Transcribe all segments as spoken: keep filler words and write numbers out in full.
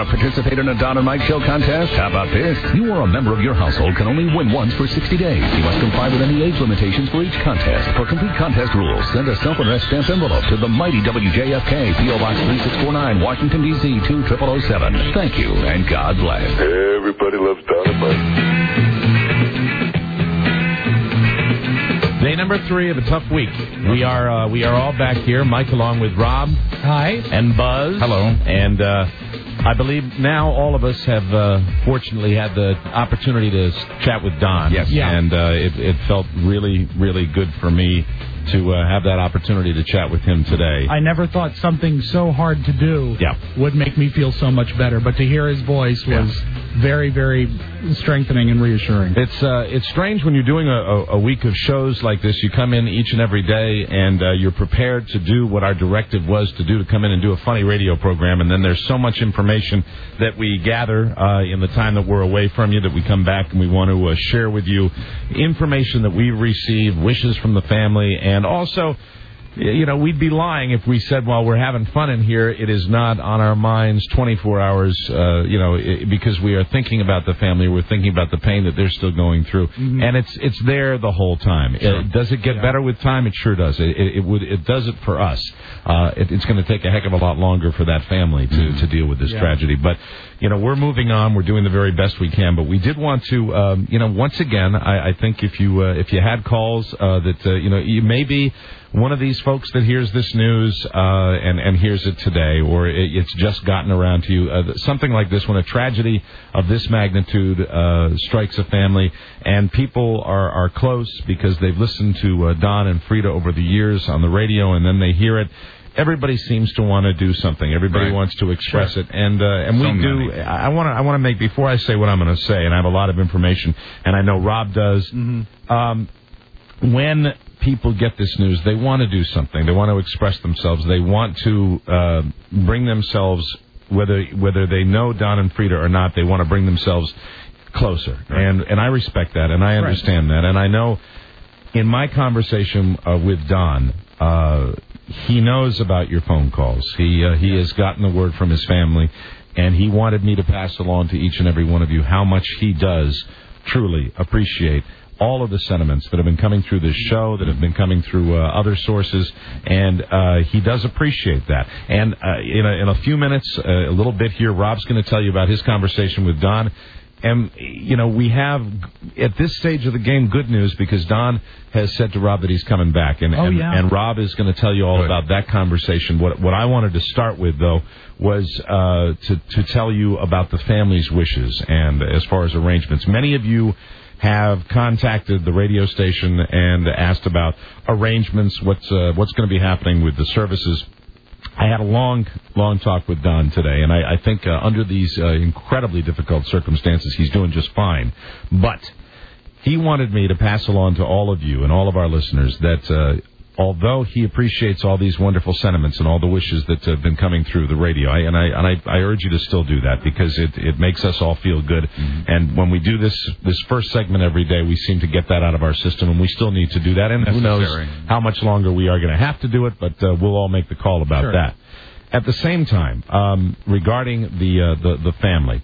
Want to participate in a Don and Mike Show contest? How about this? You or a member of your household can only win once for sixty days. You must comply with any age limitations for each contest. For complete contest rules, send a self-addressed stamped envelope to the mighty W J F K, P O Box three six four nine, Washington, D C two zero zero zero seven. Thank you, and God bless. Everybody loves Don and Mike. Day number three of a tough week. We are uh, we are all back here. Mike along with Rob. Hi. And Buzz. Hello. And uh, I believe now all of us have uh, fortunately had the opportunity to chat with Don. Yes. Yeah. And uh, it, it felt really, really good for me to uh, have that opportunity to chat with him today. I never thought something so hard to do yeah. would make me feel so much better, but to hear his voice was yeah. very, very strengthening and reassuring. It's uh, it's strange when you're doing a, a, a week of shows like this. You come in each and every day, and uh, you're prepared to do what our directive was to do, to come in and do a funny radio program, and then there's so much information that we gather uh, in the time that we're away from you that we come back and we want to uh, share with you information that we receive, wishes from the family, and And also, you know, we'd be lying if we said while we're having fun in here, it is not on our minds twenty-four hours, uh, you know, it, because we are thinking about the family. We're thinking about the pain that they're still going through. Mm-hmm. And it's it's there the whole time. Sure. It, does it get yeah. better with time? It sure does. It, it, it would it does it for us. Uh, it, it's going to take a heck of a lot longer for that family to, mm-hmm. to deal with this yeah. tragedy. But, you know, we're moving on. We're doing the very best we can. But we did want to, um, you know, once again, I, I think if you uh, if you had calls uh, that, uh, you know, you may be one of these folks that hears this news uh, and, and hears it today, or it, it's just gotten around to you. Uh, something like this, when a tragedy of this magnitude uh, strikes a family and people are, are close because they've listened to uh, Don and Frida over the years on the radio, and then they hear it, everybody seems to want to do something. Everybody right. wants to express sure. it, and uh, and so we do. Many. I want to. I want to make before I say what I'm going to say, and I have a lot of information, and I know Rob does. Mm-hmm. Um, when people get this news, they want to do something. They want to express themselves. They want to uh, bring themselves, whether whether they know Don and Frida or not, they want to bring themselves closer. Right. And and I respect that, and I understand right. that, and I know. In my conversation uh, with Don, uh, he knows about your phone calls. He uh, he has gotten the word from his family, and he wanted me to pass along to each and every one of you how much he does truly appreciate all of the sentiments that have been coming through this show, that have been coming through uh, other sources, and uh, he does appreciate that. And uh, in, a, in a few minutes, uh, a little bit here, Rob's going to tell you about his conversation with Don. And, you know, we have, at this stage of the game, good news, because Don has said to Rob that he's coming back. And oh, and, yeah. and Rob is going to tell you all Good. about that conversation. What what I wanted to start with, though, was uh, to, to tell you about the family's wishes and as far as arrangements. Many of you have contacted the radio station and asked about arrangements, what's, uh, what's going to be happening with the services. I had a long, long talk with Don today, and I, I think uh, under these uh, incredibly difficult circumstances, he's doing just fine. But he wanted me to pass along to all of you and all of our listeners that uh, although he appreciates all these wonderful sentiments and all the wishes that have been coming through the radio, I, and, I, and I, I urge you to still do that, because it, it makes us all feel good. Mm-hmm. And when we do this this first segment every day, we seem to get that out of our system, and we still need to do that. And Necessary. Who knows how much longer we are going to have to do it, but uh, we'll all make the call about sure. that. At the same time, um, regarding the, uh, the the family,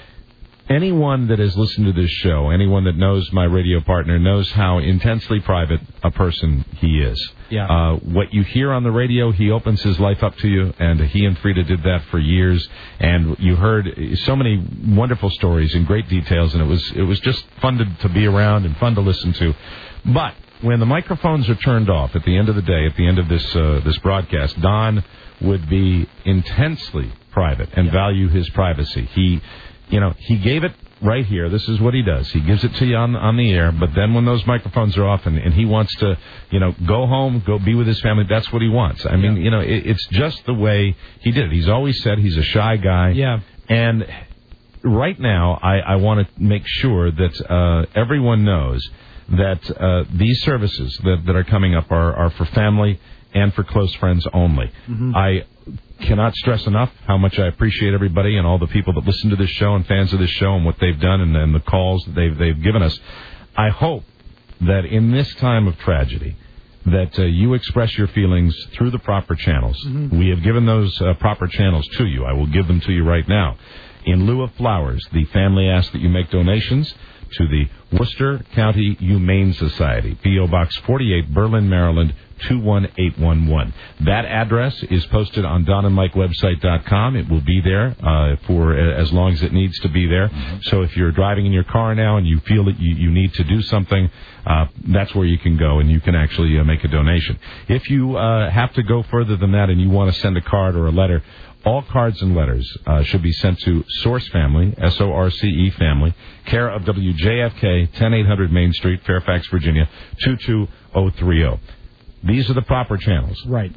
anyone that has listened to this show, anyone that knows my radio partner, knows how intensely private a person he is. Yeah. Uh, what you hear on the radio, he opens his life up to you, and he and Frida did that for years. And you heard so many wonderful stories in great details, and it was it was just fun to, to be around and fun to listen to. But when the microphones are turned off at the end of the day, at the end of this uh, this broadcast, Don would be intensely private and yeah. value his privacy. He, you know, he gave it right here. This is what he does. He gives it to you on on the air, but then when those microphones are off and, and he wants to, you know, go home, go be with his family, that's what he wants. I mean, yeah. you know, it, it's just the way he did it. He's always said he's a shy guy. Yeah. And right now, I, I want to make sure that uh, everyone knows that uh, these services that, that are coming up are, are for family and for close friends only. Mm-hmm. I cannot stress enough how much I appreciate everybody and all the people that listen to this show and fans of this show and what they've done and, and the calls that they've, they've given us. I hope that in this time of tragedy that uh, you express your feelings through the proper channels. Mm-hmm. We have given those uh, proper channels to you. I will give them to you right now. In lieu of flowers, the family asks that you make donations to the Worcester County Humane Society, P O. Box forty-eight, Berlin, Maryland, two one eight one one. That address is posted on don and mike website dot com. It will be there uh, for uh, as long as it needs to be there. Mm-hmm. So if you're driving in your car now and you feel that you, you need to do something, uh, that's where you can go and you can actually uh, make a donation. If you uh, have to go further than that and you want to send a card or a letter, all cards and letters uh, should be sent to Source Family, S O R C E Family, care of W J F K, ten eight hundred Main Street, Fairfax, Virginia, two two zero three zero. These are the proper channels. Right.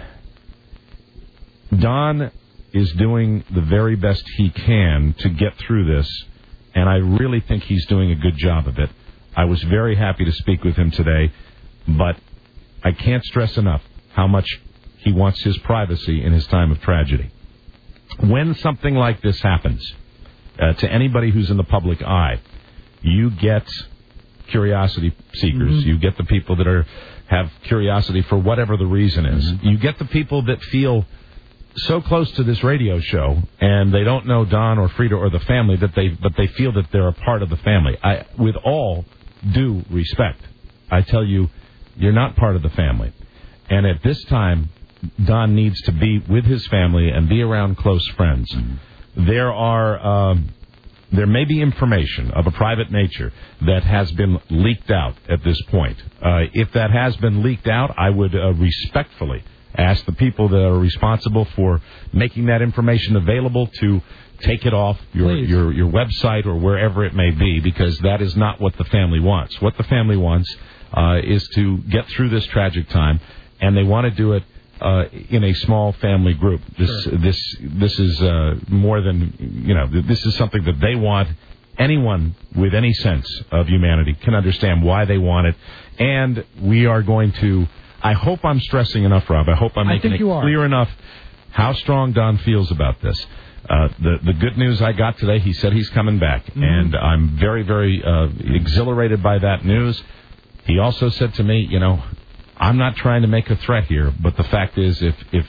Don is doing the very best he can to get through this, and I really think he's doing a good job of it. I was very happy to speak with him today, but I can't stress enough how much he wants his privacy in his time of tragedy. When something like this happens uh, to anybody who's in the public eye, you get curiosity seekers. Mm-hmm. You get the people that are have curiosity for whatever the reason is. Mm-hmm. You get the people that feel so close to this radio show, and they don't know Don or Frida or the family, that they but they feel that they're a part of the family. I, with all due respect, I tell you, you're not part of the family. And at this time, Don needs to be with his family and be around close friends. Mm-hmm. There are, um, there may be information of a private nature that has been leaked out at this point. Uh, if that has been leaked out, I would uh, respectfully ask the people that are responsible for making that information available to take it off your, your, your website or wherever it may be, because that is not what the family wants. What the family wants uh, is to get through this tragic time, and they want to do it Uh, in a small family group. This sure. this this is uh, more than, you know, this is something that they want. Anyone with any sense of humanity can understand why they want it. And we are going to, I hope I'm stressing enough, Rob. I hope I'm making it clear enough how strong Don feels about this. Uh, the, the good news I got today, he said he's coming back. Mm-hmm. And I'm very, very uh, exhilarated by that news. He also said to me, you know, I'm not trying to make a threat here, but the fact is, if if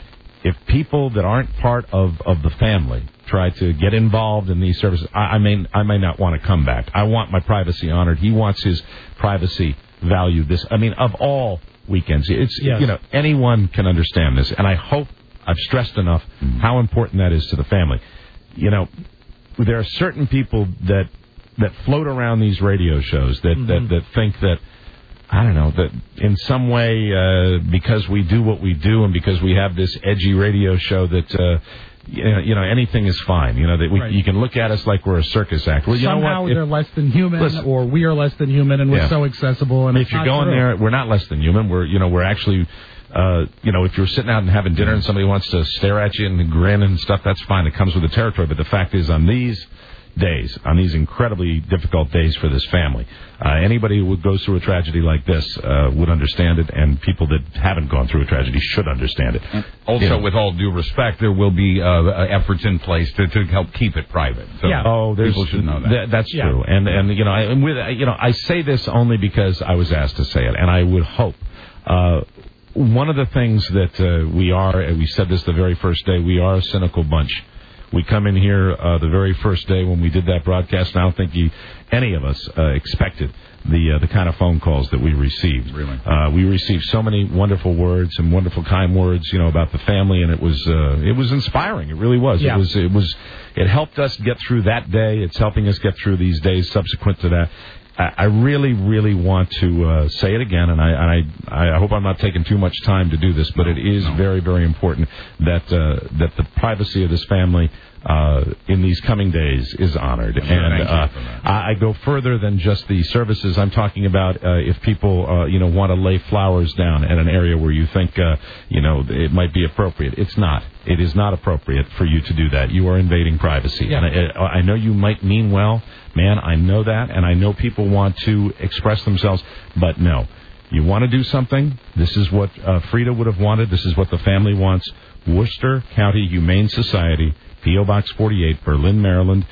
if people that aren't part of, of the family try to get involved in these services, I, I may I may not want to come back. I want my privacy honored. He wants his privacy valued. This, I mean, of all weekends, it's yes. you know, anyone can understand this, and I hope I've stressed enough mm-hmm. how important that is to the family. You know, there are certain people that that float around these radio shows that mm-hmm. that, that think that, I don't know, that in some way, uh, because we do what we do and because we have this edgy radio show that, uh, you, know, you know, anything is fine. You know, that we, right. you can look at us like we're a circus act. Well, you Somehow know what? they're if, less than human, listen, or we are less than human, and we're yeah. so accessible. And if you're going true. there, we're not less than human. We're, you know, we're actually, uh, you know, if you're sitting out and having dinner and somebody wants to stare at you and grin and stuff, that's fine. It comes with the territory. But the fact is, on these days, on these incredibly difficult days for this family, uh, anybody who goes through a tragedy like this uh, would understand it, and people that haven't gone through a tragedy should understand it. Also, you know, with all due respect, there will be uh, efforts in place to, to help keep it private. So yeah. Oh, people should know that. Th- that's yeah. true. And and you know, I, and with you know, I say this only because I was asked to say it, and I would hope. Uh, one of the things that uh, we are, and we said this the very first day, we are a cynical bunch. We come in here uh, the very first day when we did that broadcast, and I don't think you, any of us uh, expected the uh, the kind of phone calls that we received. Really? Uh, we received so many wonderful words and wonderful kind words, you know, about the family, and it was uh, it was inspiring. It really was. Yeah. It was it was it helped us get through that day. It's helping us get through these days subsequent to that. I really, really want to uh, say it again, and I, I, I hope I'm not taking too much time to do this, but it is no. very, very important that uh, that the privacy of this family uh, in these coming days is honored. Sure, and uh, I, I go further than just the services. I'm talking about uh, if people, uh, you know, want to lay flowers down at an area where you think, uh, you know, it might be appropriate. It's not. It is not appropriate for you to do that. You are invading privacy. Yeah. And I, I know you might mean well. Man, I know that, and I know people want to express themselves, but no. You want to do something? This is what uh, Frida would have wanted. This is what the family wants. Worcester County Humane Society, P O. Box forty-eight, Berlin, Maryland,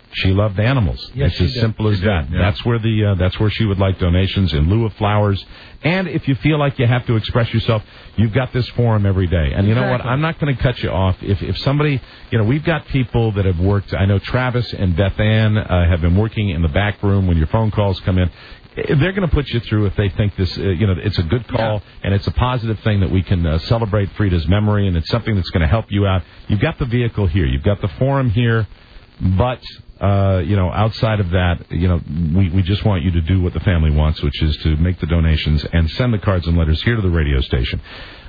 she loved animals. Yes, it's as did. simple as she that. Did, yeah. That's where the uh, that's where she would like donations in lieu of flowers. And if you feel like you have to express yourself, you've got this forum every day. And you know what? I'm not going to cut you off. If if somebody, you know, we've got people that have worked. I know Travis and Beth Ann uh, have been working in the back room when your phone calls come in. They're going to put you through if they think this, uh, you know, it's a good call yeah. and it's a positive thing that we can uh, celebrate Frida's memory, and it's something that's going to help you out. You've got the vehicle here. You've got the forum here. But, uh, you know, outside of that, you know, we, we just want you to do what the family wants, which is to make the donations and send the cards and letters here to the radio station.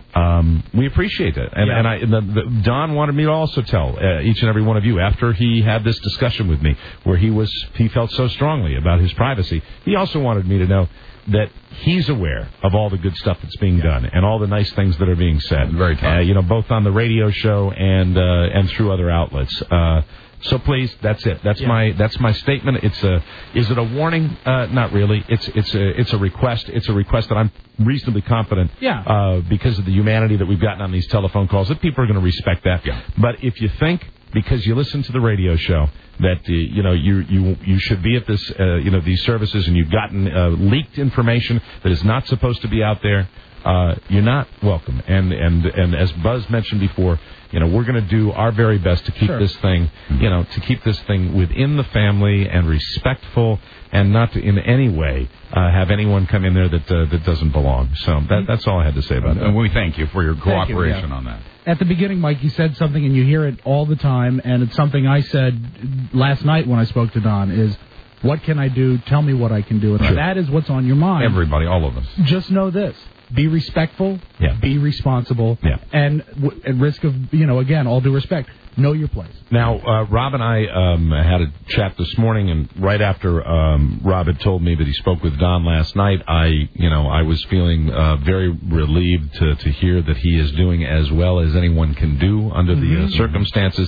Um, we appreciate it. And, yeah. and I, and the, the, Don wanted me to also tell uh, each and every one of you, after he had this discussion with me, where he was, he felt so strongly about his privacy, he also wanted me to know that he's aware of all the good stuff that's being yeah. done and all the nice things that are being said. Very kind. Uh, you know, both on the radio show and, uh, and through other outlets. Uh, So please, that's it. That's yeah. my that's my statement. It's a is it a warning? Uh, not really. It's it's a it's a request. It's a request that I'm reasonably confident. Yeah. Uh, because of the humanity that we've gotten on these telephone calls, that people are going to respect that. Yeah. But if you think because you listen to the radio show that uh, you know you you you should be at this uh, you know these services and you've gotten uh, leaked information that is not supposed to be out there, uh, you're not welcome. And and and as Buzz mentioned before, you know, we're going to do our very best to keep sure. this thing, you know, to keep this thing within the family and respectful, and not to in any way uh, have anyone come in there that uh, that doesn't belong. So that, that's all I had to say about that. And we thank you for your cooperation you, yeah. on that. At the beginning, Mike, you said something, and you hear it all the time, and it's something I said last night when I spoke to Don, is, what can I do? Tell me what I can do. And sure. that is what's on your mind. Everybody, all of us. Just know this. Be respectful. Yeah. Be responsible. Yeah. And w- at risk of, you know, again, all due respect, know your place. Now, uh, Rob and I um, had a chat this morning, and right after um, Rob had told me that he spoke with Don last night, I, you know, I was feeling uh, very relieved to, to hear that he is doing as well as anyone can do under mm-hmm. the uh, circumstances.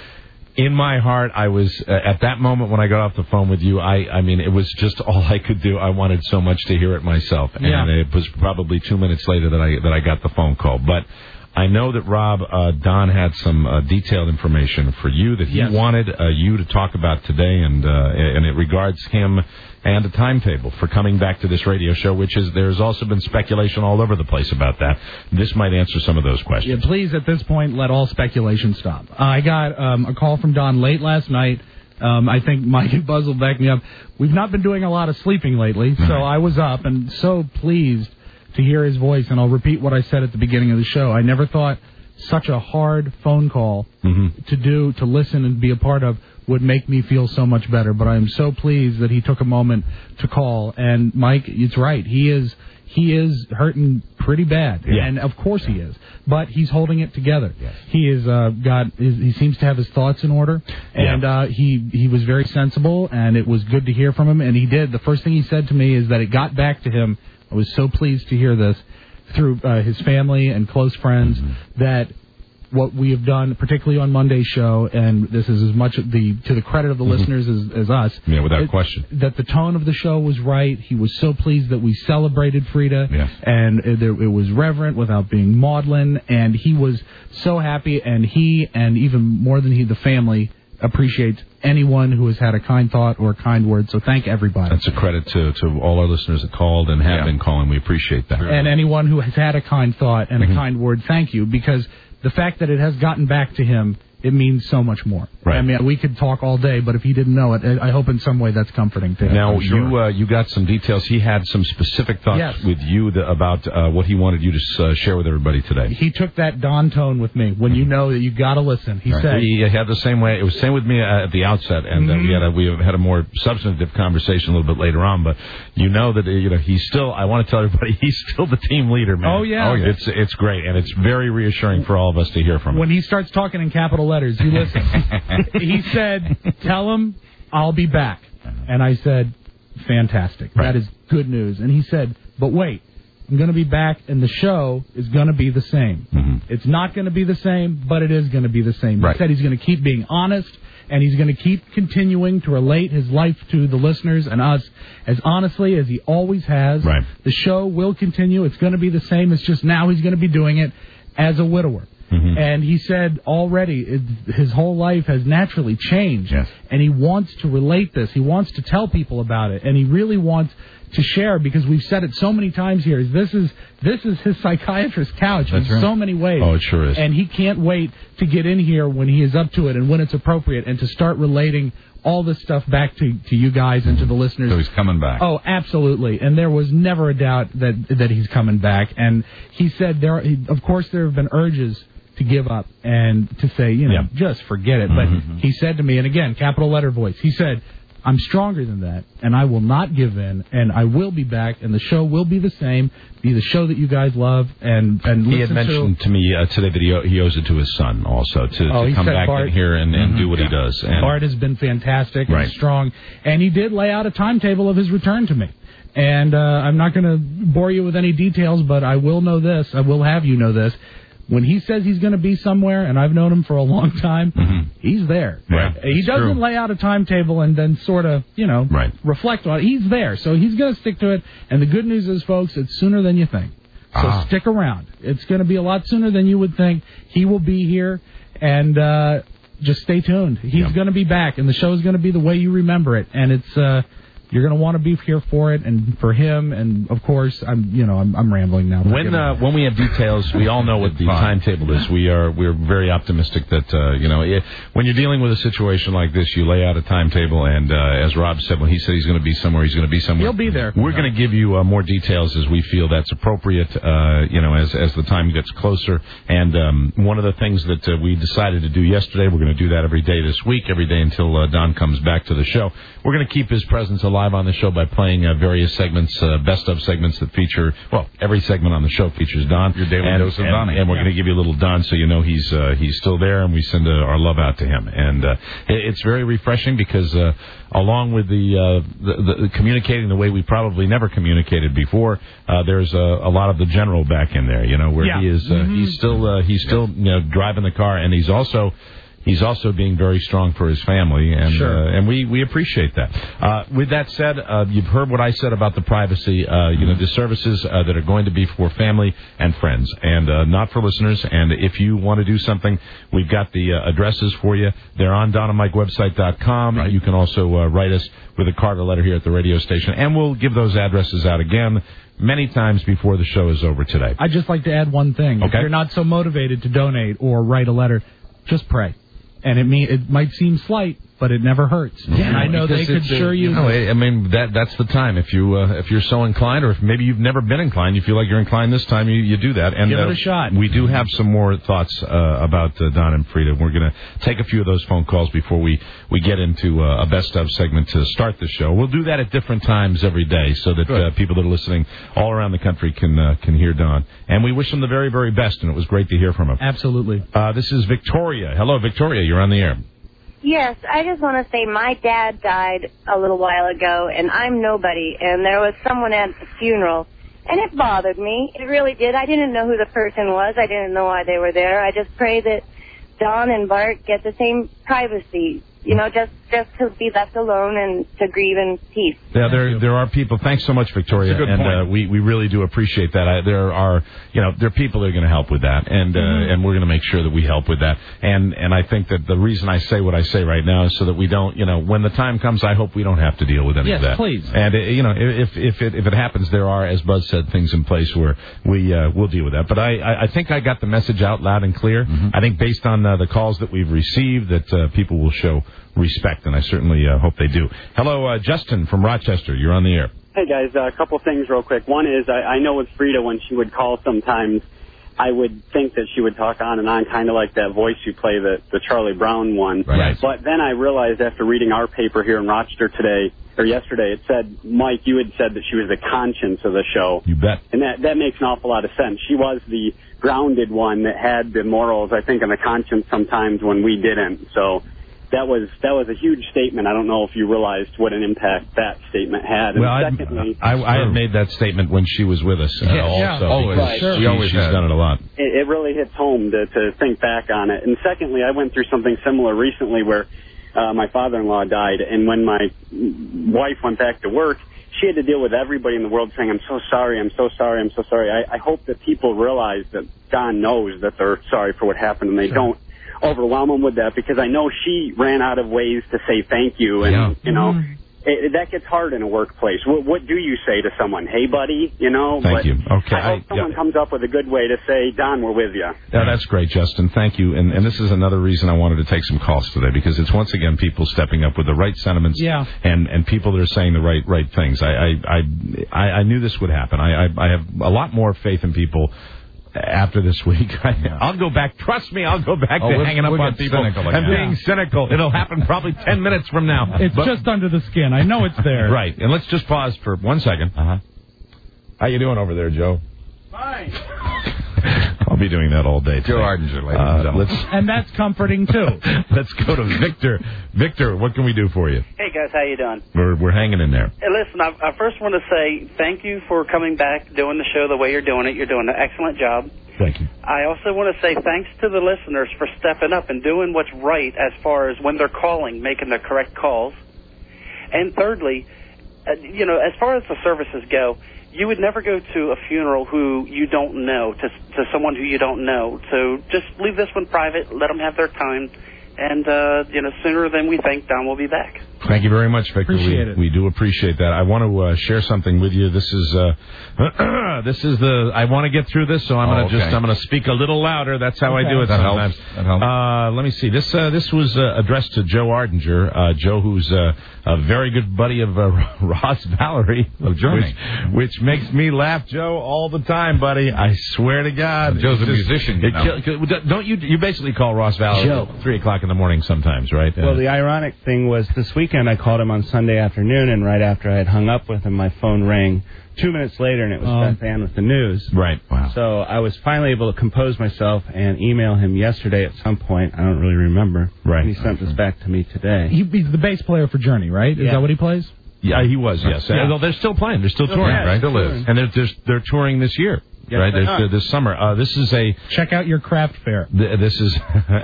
In my heart, I was, uh, at that moment when I got off the phone with you, I, I mean, it was just all I could do. I wanted so much to hear it myself. Yeah. And it was probably two minutes later that I that I got the phone call. But I know that, Rob, uh, Don had some uh, detailed information for you that he yes. wanted uh, you to talk about today, and uh, and it regards him and a timetable for coming back to this radio show, which is, there's also been speculation all over the place about that. This might answer some of those questions. Yeah, please, at this point, let all speculation stop. I got um, a call from Don late last night. Um, I think Mike and Buzz will back me up. We've not been doing a lot of sleeping lately, so I was up and so pleased to hear his voice, and I'll repeat what I said at the beginning of the show. I never thought such a hard phone call mm-hmm. to do, to listen and be a part of, would make me feel so much better. But I am so pleased that he took a moment to call. And Mike, it's right. He is he is hurting pretty bad, yeah. and of course he is. But he's holding it together. Yes. He is uh, got his, he seems to have his thoughts in order, and yeah. uh, he he was very sensible, and it was good to hear from him. And he did. The first thing he said to me is that it got back to him. I was so pleased to hear this through uh, his family and close friends mm-hmm. that what we have done, particularly on Monday's show, and this is as much the to the credit of the mm-hmm. listeners as, as us. Yeah, without it, question. That the tone of the show was right. He was so pleased that we celebrated Frida, yes. and it, it was reverent without being maudlin, and he was so happy, and he, and even more than he, the family, appreciates anyone who has had a kind thought or a kind word. So thank everybody. That's a credit to, to all our listeners that called and have yeah. been calling. We appreciate that. And anyone who has had a kind thought and mm-hmm. a kind word, thank you, because the fact that it has gotten back to him, it means so much more. Right. I mean, we could talk all day, but if he didn't know it, I hope in some way that's comforting to him. Now, sure. you uh, you got some details. He had some specific thoughts yes. with you the, about uh, what he wanted you to uh, share with everybody today. He took that Don tone with me when you know that you got to listen. He right. said he had the same way. It was the same with me at the outset, and mm-hmm. uh, we had a, we had a more substantive conversation a little bit later on. But you know that uh, you know he's still. I want to tell everybody he's still the team leader, man. Oh yeah, oh, yeah. It's it's great, and it's very reassuring for all of us to hear from him. When he starts talking in capital letters, you listen. He said, "Tell him I'll be back," and I said, "Fantastic. Right. That is good news." And he said, "But wait, I'm going to be back, and the show is going to be the same. Mm-hmm. It's not going to be the same, but it is going to be the same." Right. He said he's going to keep being honest, and he's going to keep continuing to relate his life to the listeners and us as honestly as he always has. Right. The show will continue. It's going to be the same. It's just now he's going to be doing it as a widower. Mm-hmm. And he said already it, his whole life has naturally changed. Yes. And he wants to relate this. He wants to tell people about it. And he really wants to share, because we've said it so many times here, is this is this is his psychiatrist's couch That's in right. so many ways. Oh, it sure is. And he can't wait to get in here when he is up to it and when it's appropriate, and to start relating all this stuff back to, to you guys and to the listeners. So he's coming back. Oh, absolutely. And there was never a doubt that that he's coming back. And he said, there, he, of course, there have been urges to give up and to say, you know, Yeah. just forget it. Mm-hmm. But he said to me, and again, capital letter voice, he said, I'm stronger than that, and I will not give in, and I will be back, and the show will be the same, be the show that you guys love, and, and He had listen mentioned to. to me uh, today that he, he owes it to his son also to, Oh, to he come said back Bart- in here and, and Mhm. do what Yeah. he does. And Bart has been fantastic and Right. strong, and he did lay out a timetable of his return to me. And uh, I'm not going to bore you with any details, but I will know this, I will have you know this. When he says he's going to be somewhere, and I've known him for a long time, Mhm. he's there. Right. He It's doesn't true. lay out a timetable and then sort of, you know, Right. reflect on it. He's there, so he's going to stick to it. And the good news is, folks, it's sooner than you think. So Ah. stick around. It's going to be a lot sooner than you would think. He will be here, and uh, just stay tuned. He's Yeah. going to be back, and the show is going to be the way you remember it. And it's uh, you're going to want to be here for it and for him. And of course, I'm you know I'm, I'm rambling now. When uh, when we have details, we all know what the Fine. timetable is. We are we're very optimistic that uh, you know it, when you're dealing with a situation like this, you lay out a timetable, and uh, as Rob said, when he said he's going to be somewhere, he's going to be somewhere. He'll be there. We're going to give you uh, more details as we feel that's appropriate. Uh, you know, as as the time gets closer. And um, one of the things that uh, we decided to do yesterday, we're going to do that every day this week, every day until uh, Don comes back to the show. We're going to keep his presence alive on the show by playing uh, various segments, uh, best of segments that feature, well, every segment on the show features Don. Your daily and, dose of and, Donnie. And we're Yeah. going to give you a little Don so you know he's uh, he's still there, and we send uh, our love out to him. And uh, it, it's very refreshing because uh, along with the, uh, the, the communicating the way we probably never communicated before, uh, there's a, a lot of the general back in there, you know, where Yeah. he is, uh, Mm-hmm. he's still uh, he's still you know driving the car, and he's also. He's also being very strong for his family, and Sure. uh, and we, we appreciate that. Uh, with that said, uh, you've heard what I said about the privacy. Uh, you know, the services uh, that are going to be for family and friends, and uh, not for listeners. And if you want to do something, we've got the uh, addresses for you. They're on don and mike website dot com. Right. You can also uh, write us with a card or letter here at the radio station, and we'll give those addresses out again many times before the show is over today. I'd just like to add one thing. If Okay. you're not so motivated to donate or write a letter, just pray. And it mean it might seem slight, but it never hurts. and I know they because could it's, uh, sure use No, it. I mean that that's the time. If you uh, if you're so inclined, or if maybe you've never been inclined, you feel like you're inclined this time, you, you do that. And Give it uh, a shot. We do have some more thoughts uh, about uh, Don and Frida. We're going to take a few of those phone calls before we we get into uh, a best of segment to start the show. We'll do that at different times every day, so that uh, people that are listening all around the country can uh, can hear Don. And we wish him the very very best. And it was great to hear from him. Absolutely. Uh, this is Victoria. Hello, Victoria. You're on the air. Yes, I just want to say my dad died a little while ago, and I'm nobody, and there was someone at the funeral, and it bothered me. It really did. I didn't know who the person was. I didn't know why they were there. I just pray that Don and Bart get the same privacy, you know, just, just to be left alone and to grieve in peace. Yeah, there there are people. Thanks so much, Victoria, That's a good and point. Uh, we we really do appreciate that. I, there are you know there are people that are going to help with that, and uh, Mm-hmm. and we're going to make sure that we help with that. And and I think that the reason I say what I say right now is so that we don't you know when the time comes, I hope we don't have to deal with any Yes, of that. please. And uh, you know if if it if it happens, there are, as Buzz said, things in place where we uh, will deal with that. But I, I I think I got the message out loud and clear. Mm-hmm. I think based on uh, the calls that we've received, that uh, people will show respect, and I certainly uh, hope they do. Hello, uh, Justin from Rochester. You're on the air. Hey guys, a couple things real quick. One is I, I know with Frida when she would call sometimes, I would think that she would talk on and on, kind of like that voice you play, the, the Charlie Brown one. Right. But then I realized after reading our paper here in Rochester today, or yesterday, it said, Mike, you had said that she was the conscience of the show. You bet. And that, that makes an awful lot of sense. She was the grounded one that had the morals, I think, and the conscience sometimes when we didn't. So that was that was a huge statement. I don't know if you realized what an impact that statement had. And Well, I, secondly, I, I had made that statement when she was with us. Uh, Yeah, yeah. also, Always. because Right. She, She always she's has. done it a lot. it, it really hits home to, to think back on it. And secondly, I went through something similar recently where uh, my father-in-law died, and when my wife went back to work, she had to deal with everybody in the world saying, I'm so sorry, I'm so sorry, I'm so sorry. I, I hope that people realize that Don knows that they're sorry for what happened, and they sure. don't overwhelm him with that, because I know she ran out of ways to say thank you, and, yeah. you know, mm-hmm. it, that gets hard in a workplace. What, what do you say to someone? Hey, buddy, you know? Thank but you. Okay. I hope I, someone yeah. comes up with a good way to say, Don, we're with you. Yeah, that's great, Justin. Thank you. And, and this is another reason I wanted to take some calls today, because it's once again people stepping up with the right sentiments yeah. and, and people that are saying the right right things. I I, I, I knew this would happen. I, I, I have a lot more faith in people after this week. I'll go back. Trust me, I'll go back oh, to we'll, hanging up we'll on people and again. being yeah. cynical. It'll happen probably ten minutes from now. It's but, just under the skin. I know it's there. Right. And let's just pause for one second. Uh-huh. How you doing over there, Joe? Fine. I'll be doing that all day today. Joe Ardinger, ladies uh, and gentlemen. Let's, and that's comforting, too. Let's go to Victor. Victor, what can we do for you? Hey, guys, how you doing? We're we're hanging in there. Hey, listen, I, I first want to say thank you for coming back, doing the show the way you're doing it. You're doing an excellent job. Thank you. I also want to say thanks to the listeners for stepping up and doing what's right as far as when they're calling, making the correct calls. And thirdly, uh, you know, as far as the services go, you would never go to a funeral who you don't know, to to someone who you don't know. So just leave this one private, let them have their time, and, uh, you know, sooner than we think, Don will be back. Thank you very much, Victor. Appreciate we, it. we do appreciate that. I want to uh, share something with you. This is uh, this is the. I want to get through this, so I'm oh, going to okay. just. I'm going to speak a little louder. That's how okay. I do it that sometimes. Helps. That helps. Uh, let me see. This uh, this was uh, addressed to Joe Ardinger. Uh, Joe, who's uh, a very good buddy of uh, Ross Valerie of Germany, which, which makes me laugh, Joe, all the time, buddy. I swear to God. Joe's a just, musician. You know. kill, don't you? You basically call Ross Valerie Joe. at three o'clock in the morning sometimes, right? Well, uh, the ironic thing was this weekend I called him on Sunday afternoon, and right after I had hung up with him, my phone rang two minutes later, and it was Um, Beth Ann with the news. Right. Wow. So I was finally able to compose myself and email him yesterday at some point. I don't really remember. Right. And he sent this back to me today. He, he's the bass player for Journey, right? Is Yeah. that what he plays? Yeah, he was, yes. Yeah. Uh, they're still playing. They're still touring, yeah, right? still is. And they're, they're, they're touring this year, Yes, right? they This, are. this summer. Uh, this is a... Check out your craft fair. th- This is...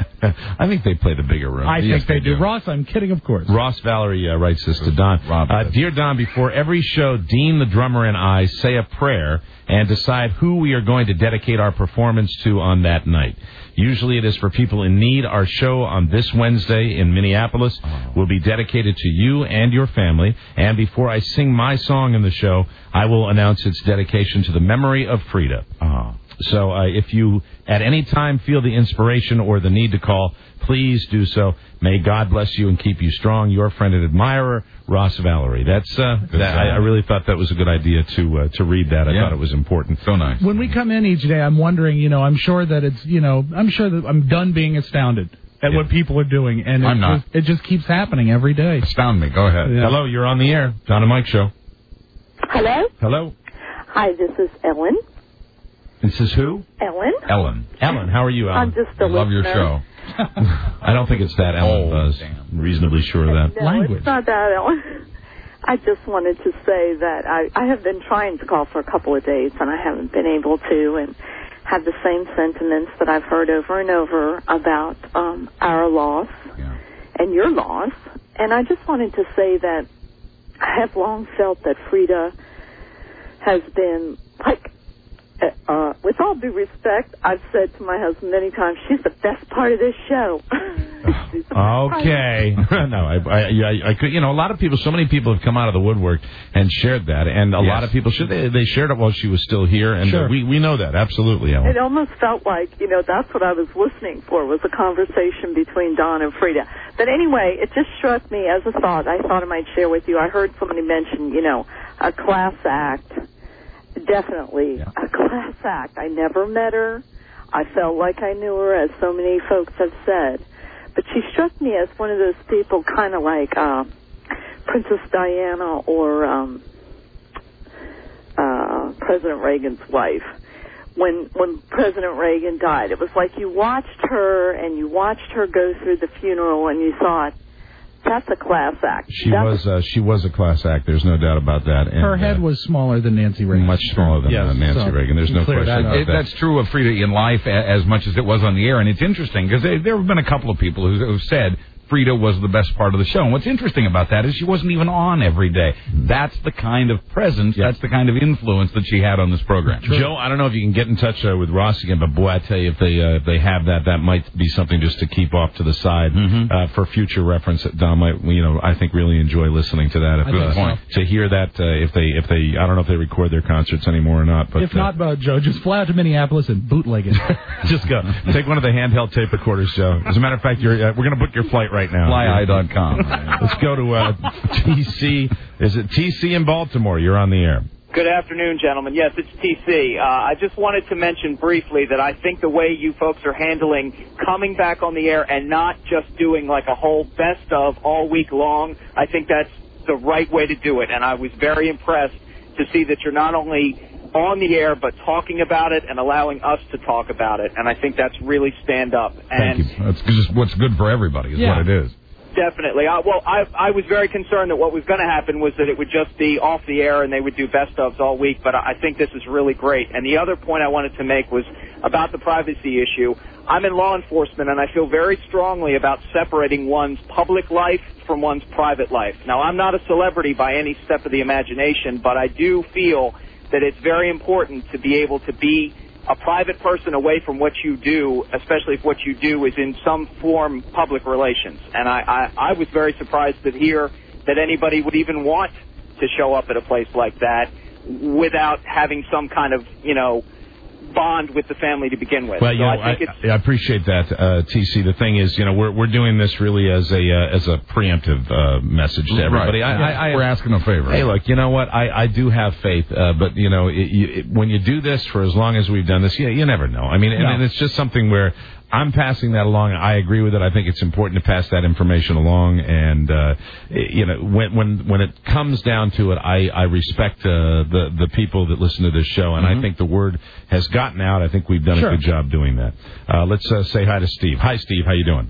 I think they play the bigger room. I Yes, think they, do. Ross, I'm kidding, of course. Ross Valerie uh, writes this to Don. Rob Uh, does. Dear Don, before every show, Dean, the drummer, and I say a prayer and decide who we are going to dedicate our performance to on that night. Usually it is for people in need. Our show on this Wednesday in Minneapolis will be dedicated to you and your family. And before I sing my song in the show, I will announce its dedication to the memory of Frida. Oh. So uh, if you at any time feel the inspiration or the need to call, please do so. May God bless you and keep you strong. Your friend and admirer, Ross Valerie. That's uh, that, I, I really thought that was a good idea to uh, to read that. I Yeah. thought it was important. So nice. When we come in each day, I'm wondering, you know, I'm sure that it's, you know, I'm sure that I'm done being astounded at Yeah. what people are doing. And it I'm not. Just, it just keeps happening every day. Astound me. Go ahead. Yeah. Hello, you're on the air. Don and Mike Show. Hello? Hello. Hi, this is Ellen. This is who? Ellen? Ellen. Ellen. How are you, Ellen? I'm just a I love your listener. show. I don't think it's that, Ellen Oh, Buzz. damn. Reasonably sure of that. No, Language. it's not that, Ellen. I just wanted to say that I, I have been trying to call for a couple of days, and I haven't been able to, and have the same sentiments that I've heard over and over about um, our loss Yeah. and your loss. And I just wanted to say that I have long felt that Frida has been, like, uh, uh, with all due respect, I've said to my husband many times, she's the best part of this show. She's the best part. Okay. no, I, I, I, I could, you know, a lot of people, so many people have come out of the woodwork and shared that, and a Yes. lot of people should, they, they shared it while she was still here, and Sure. uh, we, we know that, absolutely, Ellen. It almost felt like, you know, that's what I was listening for, was a conversation between Don and Frida. But anyway, it just struck me as a thought. I thought I might share with you. I heard somebody mention, you know, a class act. Definitely Yeah. a class act. I never met her. I felt like I knew her, as so many folks have said. But she struck me as one of those people, kind of like uh, Princess Diana or um, uh, President Reagan's wife. When when President Reagan died, it was like you watched her and you watched her go through the funeral, and you thought, that's a class act. She That's was uh, she was a class act. There's no doubt about that. And, Her head uh, was smaller than Nancy Reagan. much smaller than Yes, uh, Nancy so Reagan. There's no clear question that about It, that. that's true of Frida in life a, as much as it was on the air, and it's interesting because there have been a couple of people who have said Frida was the best part of the show. And what's interesting about that is she wasn't even on every day. That's the kind of presence, yes. that's the kind of influence that she had on this program. True. Joe, I don't know if you can get in touch uh, with Ross again, but boy, I tell you, if they uh, if they have that, that might be something just to keep off to the side mm-hmm. uh, for future reference. Don might, you know, I think really enjoy listening to that. If, Good point so. To hear that uh, if they if they I don't know if they record their concerts anymore or not. But if not, uh, Joe, just fly out to Minneapolis and bootleg it. Just go take one of the handheld tape recorders, Joe. As a matter of fact, you're, uh, we're going to book your flight right now. fly eye dot com. Let's go to uh, T C. Is it T C in Baltimore? You're on the air. Good afternoon, gentlemen. Yes, it's T C. Uh, I just wanted to mention briefly that I think the way you folks are handling coming back on the air and not just doing like a whole best of all week long, I think that's the right way to do it. And I was very impressed to see that you're not only on the air but talking about it and allowing us to talk about it. And I think that's really stand up. And Thank you. That's just what's good for everybody is yeah. what it is. Definitely. I, well, I, I was very concerned that what was going to happen was that it would just be off the air and they would do best ofs all week, but I think this is really great. And the other point I wanted to make was about the privacy issue. I'm in law enforcement, and I feel very strongly about separating one's public life from one's private life. Now, I'm not a celebrity by any step of the imagination, but I do feel that it's very important to be able to be a private person away from what you do, especially if what you do is in some form public relations. And I, I, I was very surprised to hear that anybody would even want to show up at a place like that without having some kind of, you know, bond with the family to begin with. Well, so you know, I, think I, it's, I appreciate that, uh, T C. The thing is, you know, we're we're doing this really as a uh, as a preemptive uh, message to everybody. Right. I, I, I, we're asking a favor. Hey, look, you know what? I, I do have faith, uh, but you know, it, you, it, when you do this for as long as we've done this, yeah, you never know. I mean, and, No. and it's just something where I'm passing that along. I agree with it. I think it's important to pass that information along. And uh, you know, when when when it comes down to it, I I respect uh, the the people that listen to this show, and mm-hmm. I think the word has gotten out. I think we've done sure. a good job doing that. Uh, let's uh, say hi to Steve. Hi, Steve. How you doing?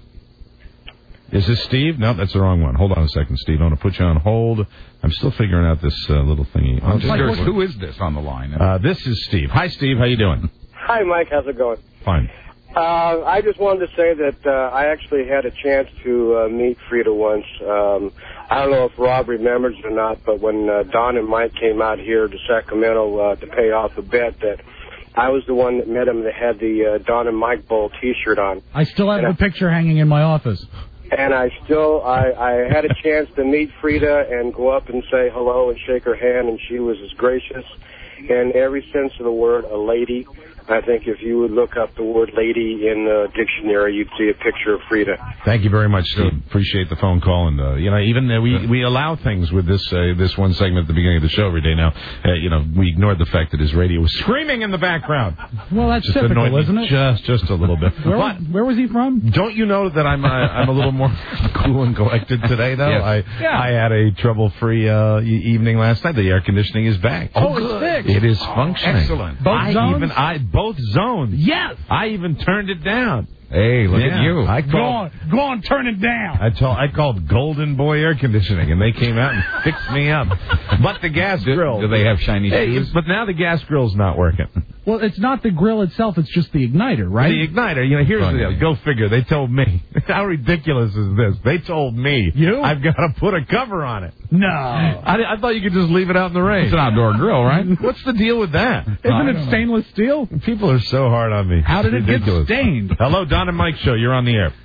Is this Steve? No, that's the wrong one. Hold on a second, Steve. I want to put you on hold. I'm still figuring out this uh, little thingy. I'm just curious, who is this on the line? Uh, this is Steve. Hi, Steve. How you doing? Hi, Mike. How's it going? Fine. Uh, I just wanted to say that uh, I actually had a chance to uh, meet Frida once. Um, I don't know if Rob remembers or not, but when uh, Don and Mike came out here to Sacramento uh, to pay off a bet, that I was the one that met him that had the uh, Don and Mike Bowl T-shirt on. I still have and the I, picture hanging in my office. And I still, I, I had a chance to meet Frida and go up and say hello and shake her hand, and she was as gracious in every sense of the word, a lady. I think if you would look up the word lady in the dictionary, you'd see a picture of Frida. Thank you very much, Steve. Appreciate the phone call. And, uh, you know, even uh, we, we allow things with this uh, this one segment at the beginning of the show every day now. Uh, you know, we ignored the fact that his radio was screaming in the background. Well, that's just typical, isn't it? Just, just a little bit. Where, was, where was he from? Don't you know that I'm uh, I'm a little more cool and collected today, though? Yes. I yeah. I had a trouble-free uh, e- evening last night. The air conditioning is back. Oh, it's fixed. It is functioning. Excellent. Both I zones? even I both zones. Yes. I even turned it down. Hey, look yeah. at you. I called, go on, go on, turn it down. I told I called Golden Boy Air Conditioning, and they came out and fixed me up. But the gas do, grill. Do they have shiny hey, shoes? But now the gas grill's not working. Well, it's not the grill itself; it's just the igniter, right? The igniter. You know, here's Funny. the deal. Go figure. They told me. How ridiculous is this? They told me. You? I've got to put a cover on it. No. I, I thought you could just leave it out in the rain. It's an outdoor grill, right? What's the deal with that? Isn't it stainless steel? People are so hard on me. How did It's it ridiculous. get stained? Hello, Don and Mike Show. You're on the air.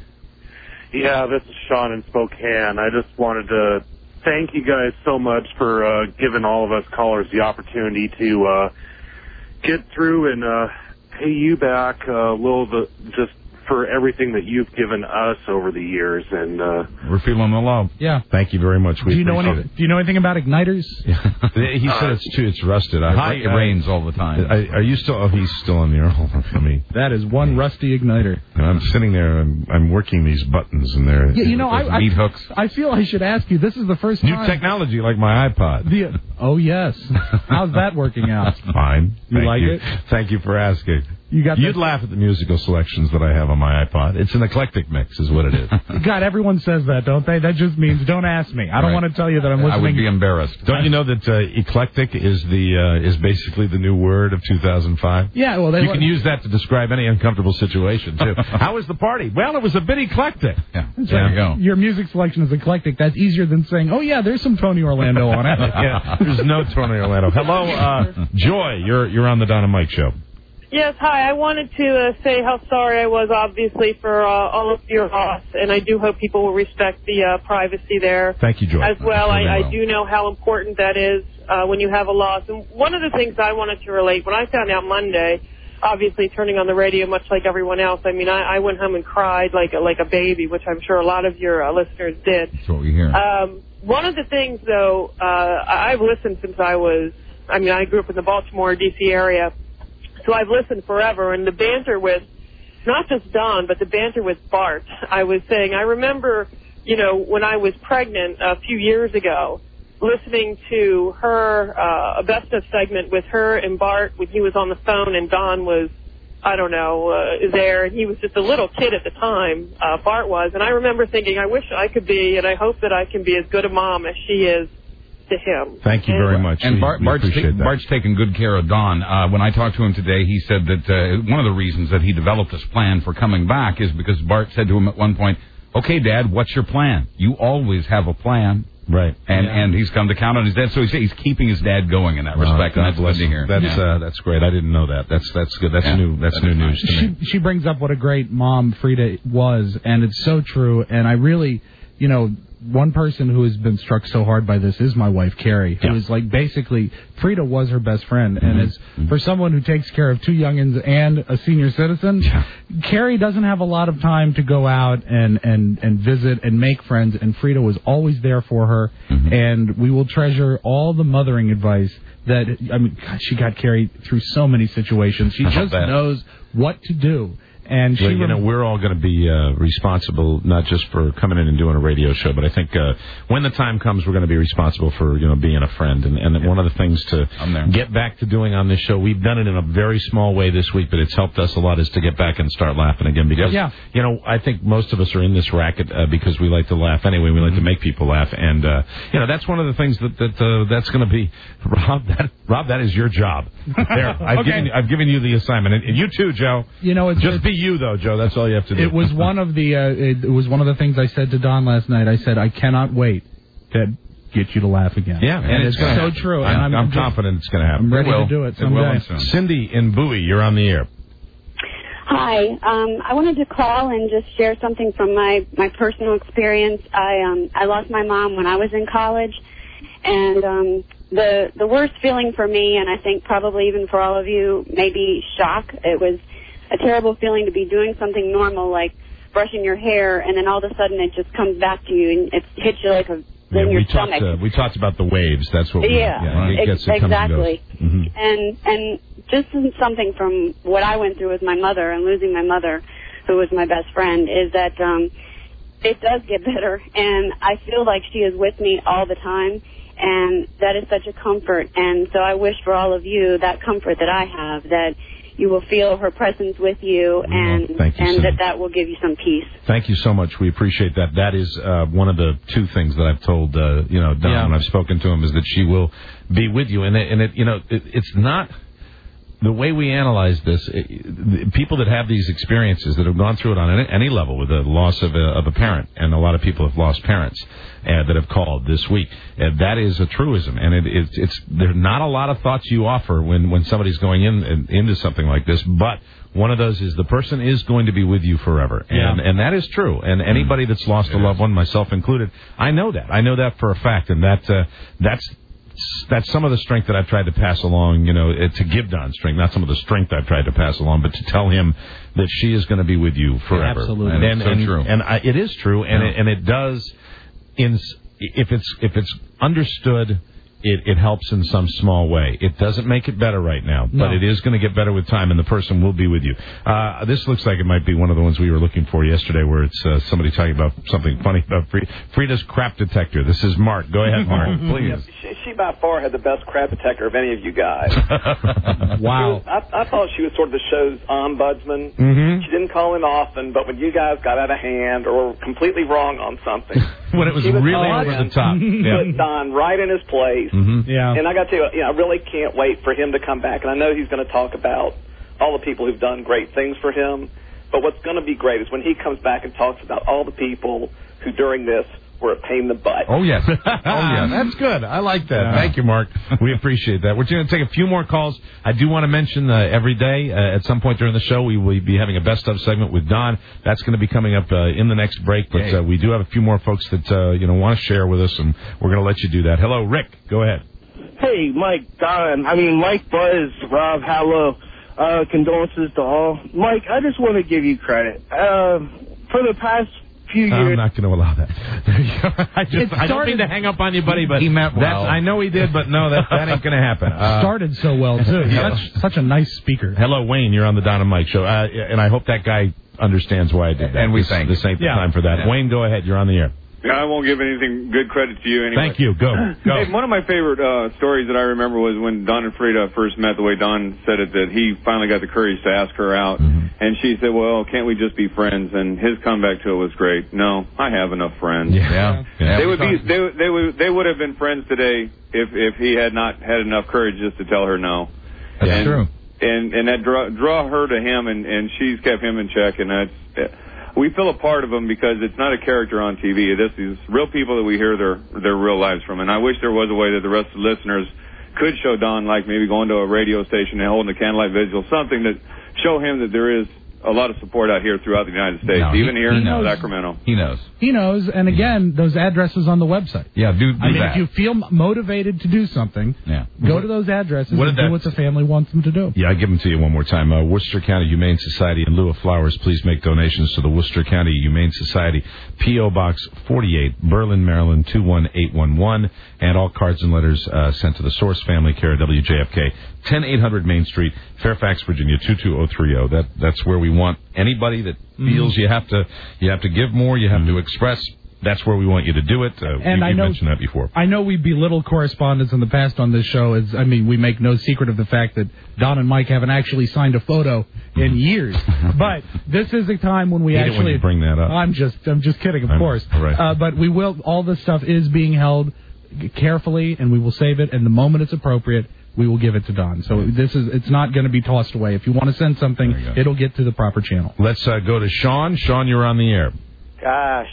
Yeah, this is Sean in Spokane. I just wanted to thank you guys so much for uh, giving all of us callers the opportunity to uh, get through and uh, pay you back a little bit just for everything that you've given us over the years. And uh, we're feeling the love. Yeah. Thank you very much. We do you know appreciate any, Do you know anything about igniters? He said it's too. It's rusted. Uh, Hi, it rains all the time. I, are you still? Oh, he's still on the air. Hold on for me. That is one rusty igniter. And I'm sitting there and I'm working these buttons and they're Yeah, you know, I, meat I, hooks. I feel I should ask you. This is the first new time. technology like my iPod. The, oh yes. How's that working out? Fine. You Thank like you. it? Thank you for asking. You got You'd that- laugh at the musical selections that I have on my iPod. It's an eclectic mix, is what it is. God, everyone says that, don't they? That just means don't ask me. I don't Right. want to tell you that I'm listening. I would be embarrassed. Don't you know that uh, eclectic is the uh, is basically the new word of two thousand five? Yeah, well, they you can use that to describe any uncomfortable situation too. How was the party? Well, it was a bit eclectic. Yeah, That's there right. you go. Your music selection is eclectic. That's easier than saying, "Oh yeah, there's some Tony Orlando on it." Yeah, there's no Tony Orlando. Hello, uh, Joy. You're you're on the Don and Mike show. Yes, hi. I wanted to uh, say how sorry I was, obviously, for uh, all of your loss, and I do hope people will respect the uh, privacy there. Thank you, Joy. As well, I, Very I do know how important that is uh, when you have a loss. And one of the things I wanted to relate, when I found out Monday, obviously turning on the radio, much like everyone else, I mean, I, I went home and cried like a, like a baby, which I'm sure a lot of your uh, listeners did. That's what we hear. Um, one of the things, though, uh, I- I've listened since I was, I mean, I grew up in the Baltimore, D C area. So I've listened forever, and the banter with, not just Don, but the banter with Bart, I was saying, I remember, you know, when I was pregnant a few years ago, listening to her, uh, a best of segment with her and Bart when he was on the phone, and Don was, I don't know, uh, there, and he was just a little kid at the time, uh, Bart was, and I remember thinking, I wish I could be, and I hope that I can be as good a mom as she is to him. Thank you and, very much. And We- Bart, we Bart's, appreciate ta- that. Bart's taken good care of Don. Uh, when I talked to him today, he said that uh, one of the reasons that he developed this plan for coming back is because Bart said to him at one point, "Okay, Dad, what's your plan? You always have a plan." Right. And Yeah. and he's come to count on his dad, so he's, he's keeping his dad going in that Oh, respect, God and that's bless good to him. hear. That's Yeah. uh, that's great. I didn't know that. That's that's good. That's Yeah. new. That's That new is news to me. she she brings up what a great mom Frida was, and it's so true. And I really, you know, one person who has been struck so hard by this is my wife Carrie, who Yeah. is like basically Frida was her best friend, Mm-hmm. and is for someone who takes care of two youngins and a senior citizen, Yeah. Carrie doesn't have a lot of time to go out and and and visit and make friends, and Frida was always there for her, Mm-hmm. and we will treasure all the mothering advice that, I mean, God, she got Carrie through so many situations. She I'll just bet. knows what to do. And she, Well, you know, we're all going to be uh, responsible, not just for coming in and doing a radio show, but I think uh, when the time comes, we're going to be responsible for, you know, being a friend. And, and one of the things to I'm there. get back to doing on this show, we've done it in a very small way this week, but it's helped us a lot, is to get back and start laughing again. Because, Yeah. you know, I think most of us are in this racket uh, because we like to laugh anyway. We like to make people laugh. And, uh, you know, that's one of the things that, that uh, that's going to be, Rob, that, Rob, that is your job. There, I've, Okay. given, you- I've given you the assignment. And, and you too, Joe. you know, it's Just be you, though, Joe. That's all you have to do. It was one of the uh, it, it was one of the things I said to Don last night. I said I cannot wait to get you to laugh again. Yeah, and, it's, gonna so happen. true. I'm, and I'm just- confident it's going to happen. I'm ready It will. to do it It will someday. soon. Cindy in Bowie, you're on the air. Hi. Um, I wanted to call and just share something from my, my personal experience. I um, I lost my mom when I was in college, and um, the the worst feeling for me, and I think probably even for all of you, may be shock. It was a terrible feeling to be doing something normal like brushing your hair, and then all of a sudden it just comes back to you and it hits you like a Yeah, in your we talked. stomach. Uh, we talked about the waves. That's what. We, Yeah, yeah it ex- gets, it comes and exactly. goes. Mhm. And and just something from what I went through with my mother and losing my mother, who was my best friend, is that um, it does get better, and I feel like she is with me all the time, and that is such a comfort. And so I wish for all of you that comfort that I have, that you will feel her presence with you, and thank you, and Cindy. that that will give you some peace. Thank you so much. We appreciate that. That is uh, one of the two things that I've told uh, you know Don Yeah. when I've spoken to him, is that she will be with you. And it, and it you know it, it's not. The way we analyze this, it, people that have these experiences, that have gone through it on any, any level with the loss of a, of a parent, and a lot of people have lost parents uh, that have called this week, uh, that is a truism. And it, it, it's there's not a lot of thoughts you offer when, when somebody's going in, in into something like this, but one of those is the person is going to be with you forever. And, Yeah. and that is true. And anybody that's lost a loved one, myself included, I know that. I know that for a fact. And that uh, that's that's some of the strength that I've tried to pass along, you know, uh, to give Don strength, not some of the strength I've tried to pass along, but to tell him that she is going to be with you forever. Absolutely. And, And it's so and, true. And I, it is true, and, Yeah. it, and it does, in s- if it's if it's understood, it, it helps in some small way. It doesn't make it better right now, but No. it is going to get better with time, and the person will be with you. Uh, this looks like it might be one of the ones we were looking for yesterday, where it's uh, somebody talking about something funny about Frida. Frida's crap detector. This is Mark. Go ahead, Mark, please. She, she by far had the best crab detector of any of you guys. Wow. Was, I, I thought she was sort of the show's ombudsman. Mm-hmm. She didn't call him often, but when you guys got out of hand or were completely wrong on something, when it was she would really call over in, the top. Yeah. put Don right in his place. Mm-hmm. Yeah. And I got to tell you, you know, I really can't wait for him to come back. And I know he's going to talk about all the people who've done great things for him. But what's going to be great is when he comes back and talks about all the people who during this were a pain in the butt. Oh, yes. Oh, yeah. That's good. I like that. Yeah. Thank you, Mark. We appreciate that. We're going to take a few more calls. I do want to mention uh, every day, uh, at some point during the show, we will be having a best-of segment with Don. That's going to be coming up uh, in the next break. But uh, we do have a few more folks that uh, you know want to share with us, and we're going to let you do that. Hello, Rick. Go ahead. Hey, Mike, Don. I mean, Mike, Buzz, Rob, hello. Uh, condolences to all. Mike, I just want to give you credit. Uh, for the past few years... I'm not going to allow that. There you go. I, just, I don't mean to hang up on you, buddy, but he meant well. That's, I know he did, but no, that, that ain't going to happen. Uh, Started so well, too. Yeah. Such, such a nice speaker. Hello, Wayne. You're on the Don and Mike show. Uh, and I hope that guy understands why I did that. And we this, thank This ain't the yeah. time for that. Yeah. Wayne, go ahead. You're on the air. I won't give anything good credit to you anyway. Thank you. Go. Go. Hey, one of my favorite uh, stories that I remember was when Don and Frida first met, the way Don said it, that he finally got the courage to ask her out. Mm-hmm. And she said, well, can't we just be friends? And his comeback to it was great. No, I have enough friends. Yeah. yeah. yeah. They would be, they, they would, they would have been friends today if, if he had not had enough courage just to tell her no. That's and, true. And, and that draw, draw her to him, and, and she's kept him in check, and that's, we feel a part of them because it's not a character on T V. This is real people that we hear their their real lives from. And I wish there was a way that the rest of the listeners could show Don, like maybe going to a radio station and holding a candlelight vigil, something that show him that there is a lot of support out here throughout the United States, no, even he, here he in knows. Sacramento. He knows. He knows. And again, those addresses on the website. Yeah, do, do I mean, that. if you feel motivated to do something, yeah. go to those addresses what and that, do what the family wants them to do. Yeah, I give them to you one more time. Uh, Worcester County Humane Society, in lieu of flowers, please make donations to the Worcester County Humane Society, P O. Box forty-eight, Berlin, Maryland, two one eight one one, and all cards and letters uh, sent to the Source Family Care, W J F K, ten eight hundred Main Street, Fairfax, Virginia, two two zero three zero. That, that's where we want anybody that feels mm-hmm. you have to you have to give more, you have mm-hmm. to express. That's where we want you to do it. Uh, and we, I know, mentioned that before. I know we belittle correspondence in the past on this show. As I mean, we make no secret of the fact that Don and Mike haven't actually signed a photo in years. But this is a time when we Hate actually it when you bring that up. I'm just I'm just kidding, of I'm, course. Right. Uh, but we will. All this stuff is being held carefully, and we will save it. And the moment it's appropriate, we will give it to Don. So this is it's not going to be tossed away. If you want to send something, it'll get to the proper channel. Let's uh, go to Sean. Sean, you're on the air. Gosh.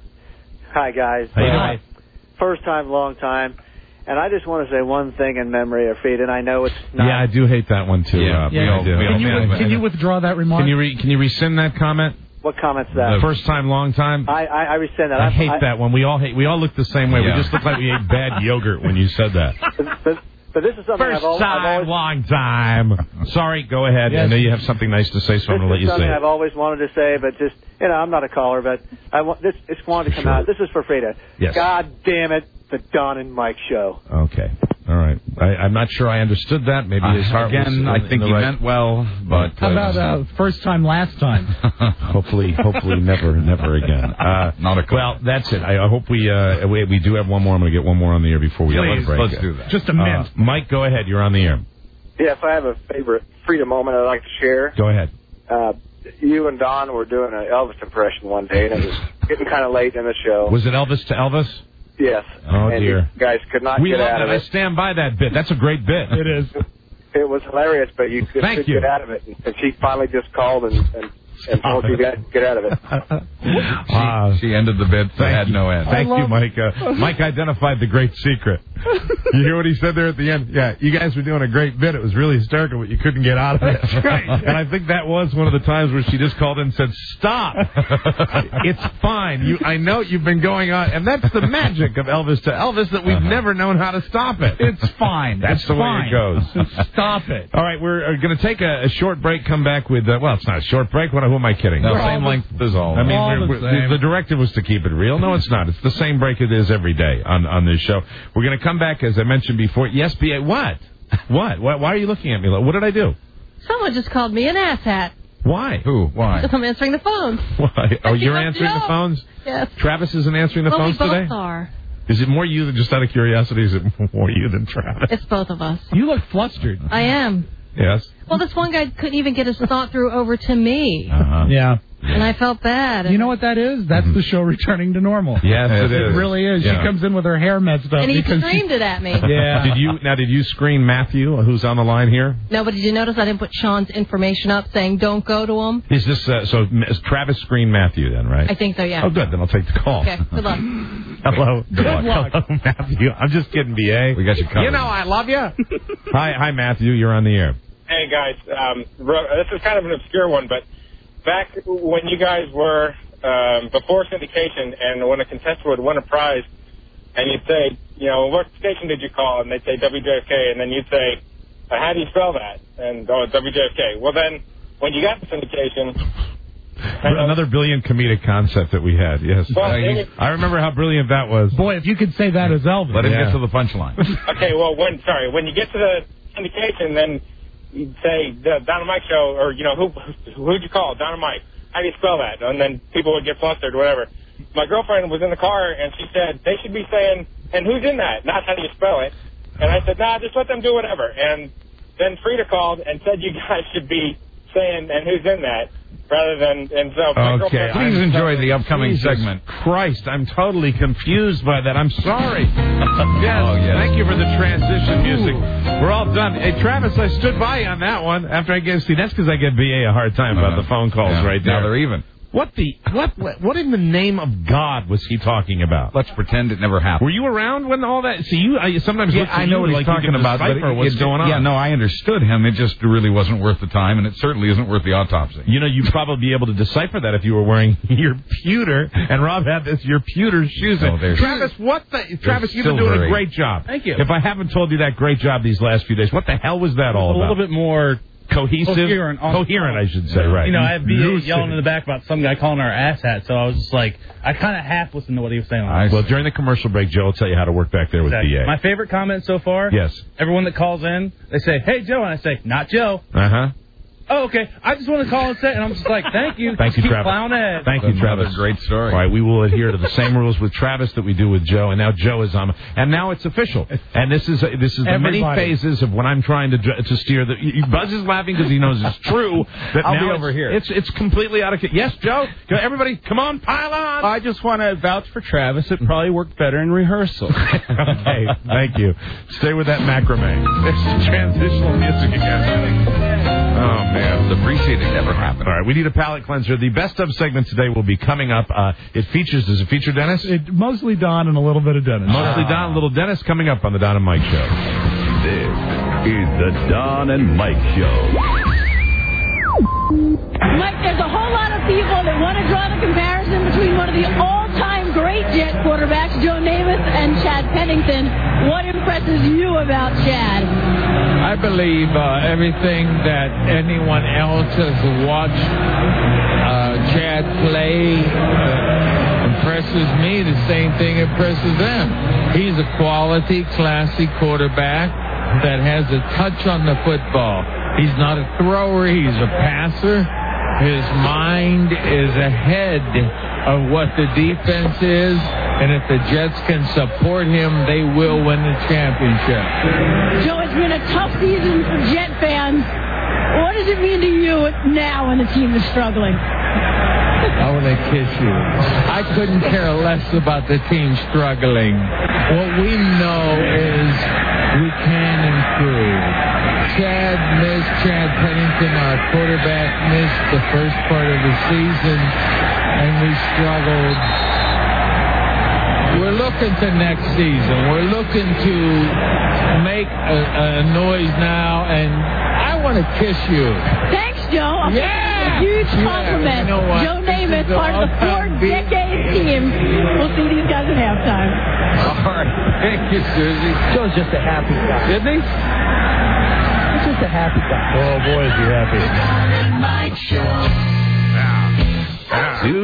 Hi, guys. How you doing? Hi. First time, long time. And I just want to say one thing in memory of Frida, and I know it's not... Yeah, I do hate that one, too. Yeah, uh, yeah. We all do. Can, you, can you withdraw that remark? Can you, re, can you rescind that comment? What comment's that? The first time, long time? I, I, I rescind that. I I'm, hate I, that one. We all hate. We all look the same way. Yeah. We just look like we ate bad yogurt when you said that. But, but, but this is something First I've, al- time, I've always... long time. Sorry, go ahead. Yes. I know you have something nice to say, so I'm going to let This you is say something it. I've always wanted to say, but just, you know, I'm not a caller, but I want this. It's wanted to come Sure. out. This is for Frida. Yes. God damn it, the Don and Mike show. Okay. All right. I, I'm not sure I understood that. Maybe his Uh, heart was again, in, I in think the he right... meant well, but... How about uh, first time, last time? hopefully, hopefully never, never again. Uh, Not a call. Well, that's it. I, I hope we, uh, we we do have one more. I'm going to get one more on the air before we Please, have a break. let's do that. Just a minute. Uh, Mike, go ahead. You're on the air. Yes, I have a favorite Frida moment I'd like to share. Go ahead. Uh, you and Don were doing an Elvis impression one day, and it was getting kind of late in the show. Was it Elvis to Elvis? Yes. Oh, and dear. You guys could not We get love out that. of I it. stand by that bit. That's a great bit. It is. It was hilarious, but you just Thank couldn't you. get out of it. And she finally just called and, and, and told you to get out of it. Uh, She ended the bit that had you. no end. Thank you, Mike. Uh, Mike identified the great secret. You hear what he said there at the end? Yeah, you guys were doing a great bit. It was really hysterical, but you couldn't get out of it. That's right. And I think that was one of the times where she just called in and said, "Stop! It's fine. You, I know you've been going on." And that's the magic of Elvis to Elvis, that we've uh-huh. never known how to stop it. It's fine. That's it's the fine. way it goes. Stop it. All right, we're going to take a, a short break, come back with, uh, well, it's not a short break. What, who am I kidding? No, We're same all length as all. I mean, all we're, the, we're, same. the, the directive was to keep it real. No, it's not. It's the same break it is every day on, on this show. We're going to come back, as I mentioned before. Yes, B A. What? What? Why, why are you looking at me? What did I do? Someone just called me an asshat. Why? Who? Why? Because I'm answering the phones. Why? Oh, you're I answering know. the phones? Yes. Travis isn't answering the well, phones we both today? are. Is it more you than just out of curiosity? Is it more you than Travis? It's both of us. You look flustered. I am. Yes. Well, this one guy couldn't even get his thought through over to me. Uh-huh. Yeah. And I felt bad. You know what that is? That's the show returning to normal. Yes, it It is. really is. Yeah. She comes in with her hair messed up. And he because screamed she... it at me. Yeah. Did you now? Did you screen Matthew, who's on the line here? No, but did you notice I didn't put Sean's information up saying don't go to him? Is this uh, so? Is Travis screened Matthew then, right? I think so, yeah. Oh, good. Then I'll take the call. Okay, good luck. Hello. Good, Good luck. Hello, Matthew. I'm just kidding, B A. We got you covered. You know I love you. hi, hi, Matthew. You're on the air. Hey, guys. Um, this is kind of an obscure one, but back when you guys were um, before syndication and when a contestant would win a prize and you'd say, you know, what station did you call? And they'd say W J F K. And then you'd say, uh, how do you spell that? And, oh, W J F K. Well, then when you got the syndication... Another brilliant comedic concept that we had, yes. Well, I, it- I remember how brilliant that was. Boy, if you could say that as Elvis. Let him Yeah. get to the punchline. Okay, well, when sorry, when you get to the syndication, then you'd say the Don and Mike show, or you know, who who'd you call? Don and Mike. How do you spell that? And then people would get flustered, or whatever. My girlfriend was in the car, and she said they should be saying, "And who's in that?" Not how do you spell it. And I said, "Nah, just let them do whatever." And then Frida called and said, "You guys should be saying, and who's in that?" Rather than, and so my Okay, girlfriend- Please enjoy the upcoming Jesus segment. Christ, I'm totally confused by that. I'm sorry. yes, Oh, yes. thank you for the transition music. We're all done. Hey, Travis, I stood by you on that one after I gave. See, that's because I give B A a hard time about Uh-huh. the phone calls Yeah. right there. Now they're even. What the what, what what in the name of God was he talking about? Let's pretend it never happened. Were you around when all that? See, you I sometimes Yeah, look to I know you what he's like you talking can about, but decipher it- what's it- going on. Yeah, no, I understood him. It just really wasn't worth the time, and it certainly isn't worth the autopsy. You know, you'd probably be able to decipher that if you were wearing your pewter, and Rob had this your pewter shoes. Oh, there's- Travis, what the Travis? You've been doing silvery. a great job. Thank you. If I haven't told you that great job these last few days, what the hell was that all a about? little bit more cohesive, coherent, on- coherent, I should say. Right. You know, I have B A Lucid. yelling in the back about some guy calling our ass hat, so I was just like, I kind of half listened to what he was saying. All right, well, during the commercial break, Joe will tell you how to work back there with Exactly. B A. My favorite comment so far. Yes. Everyone that calls in, they say, "Hey Joe," and I say, "Not Joe." Uh huh. Oh, okay. I just want to call and say, and I'm just like, "Thank you." Thank Just you, keep Travis. plowing ahead. Thank you, Another Travis. great story. All right, we will adhere to the same rules with Travis that we do with Joe, and now Joe is on. And now it's official. And this is this is the many Everybody. phases of when I'm trying to dr- to steer. The Buzz is laughing because he knows it's true. That I'll now be it's- over here. It's it's completely out of. ca- Yes, Joe. Go, everybody, come on, pile on. I just want to vouch for Travis. It probably worked better in rehearsal. Okay, thank you. Stay with that macrame. There's transitional music again. Oh man, The appreciate it never happened. All right, we need a palate cleanser. The best of segment today will be coming up. Uh, it features, does it feature Dennis? It, mostly Don and a little bit of Dennis. Mostly Don, little Dennis coming up on the Don and Mike Show. This is the Don and Mike Show. Mike, there's a whole lot of people that want to draw the comparison between one of the all-time great Jet quarterbacks, Joe Namath, and Chad Pennington. What impresses you about Chad? I believe uh, everything that anyone else has watched uh, Chad play uh, impresses me. The same thing impresses them. He's a quality, classy quarterback that has a touch on the football. He's not a thrower. He's a passer. His mind is ahead of what the defense is, and if the Jets can support him, they will win the championship. Joe, it's been a tough season for Jet fans. What does it mean to you now when the team is struggling? I want to kiss you. I couldn't care less about the team struggling. What we know is we can improve. Chad missed, Chad Pennington, our quarterback, missed the first part of the season, and we struggled. We're looking to next season. We're looking to make a, a noise now, and I want to kiss you. Thanks, Joe. Yeah. A huge Yeah, compliment. you know what? Joe This Namath, is the part of the all-time four-decade team. We'll see these guys at halftime. All right. Thank you, Susie. Joe's just a happy guy. Isn't he? He's just a happy guy. Oh, boy, is he happy. Two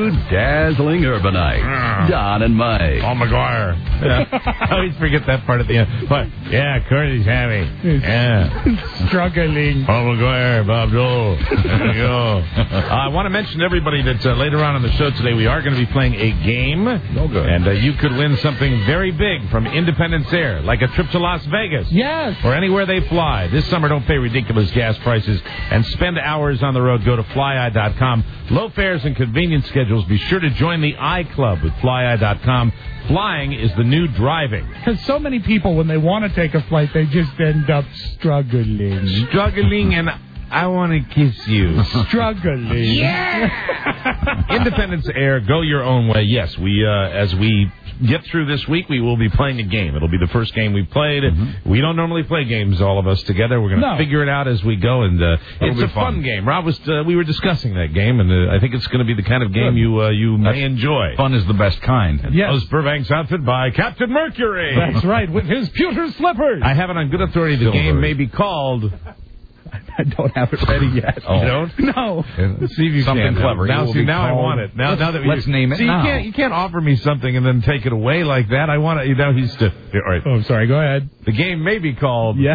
two dazzling urbanites, Don and Mike. Paul McGuire. Yeah. I always forget that part at the end. But, yeah, Courtney's happy. Yeah. Struggling. Paul McGuire, Bob Dole. There you go. Uh, I want to mention to everybody that uh, later on in the show today, we are going to be playing a game. Oh, good. And uh, you could win something very big from Independence Air, like a trip to Las Vegas. Yes. Or anywhere they fly. This summer, don't pay ridiculous gas prices and spend hours on the road. Go to fly eye dot com. Low fares and convenience schedules. Be sure to join the iClub with fly eye dot com. Flying is the new driving. Because so many people, when they want to take a flight, they just end up struggling. Struggling and I want to kiss you. Struggling. Yeah! Independence Air, go your own way. Yes, we uh, as we get through this week, we will be playing a game. It'll be the first game we've played. Mm-hmm. We don't normally play games, all of us together. We're going to no. figure it out as we go, and uh, it's a fun. fun game. Rob was uh, we were discussing that game, and uh, I think it's going to be the kind of game Good. you uh, you That's may enjoy. Fun is the best kind. Yes. That was Burbank's outfit by Captain Mercury. That's right, with his pewter slippers. I have it on good authority. The Silver. game may be called. I don't have it ready yet. Oh. You don't? No. See if you something can. clever. Now, see, now I want it. Now, let's, now that we, let's name it. See, now. you can't you can't offer me something and then take it away like that. I want it. You know, he's still. All right. Oh, sorry. Go ahead. The game may be called. Yes.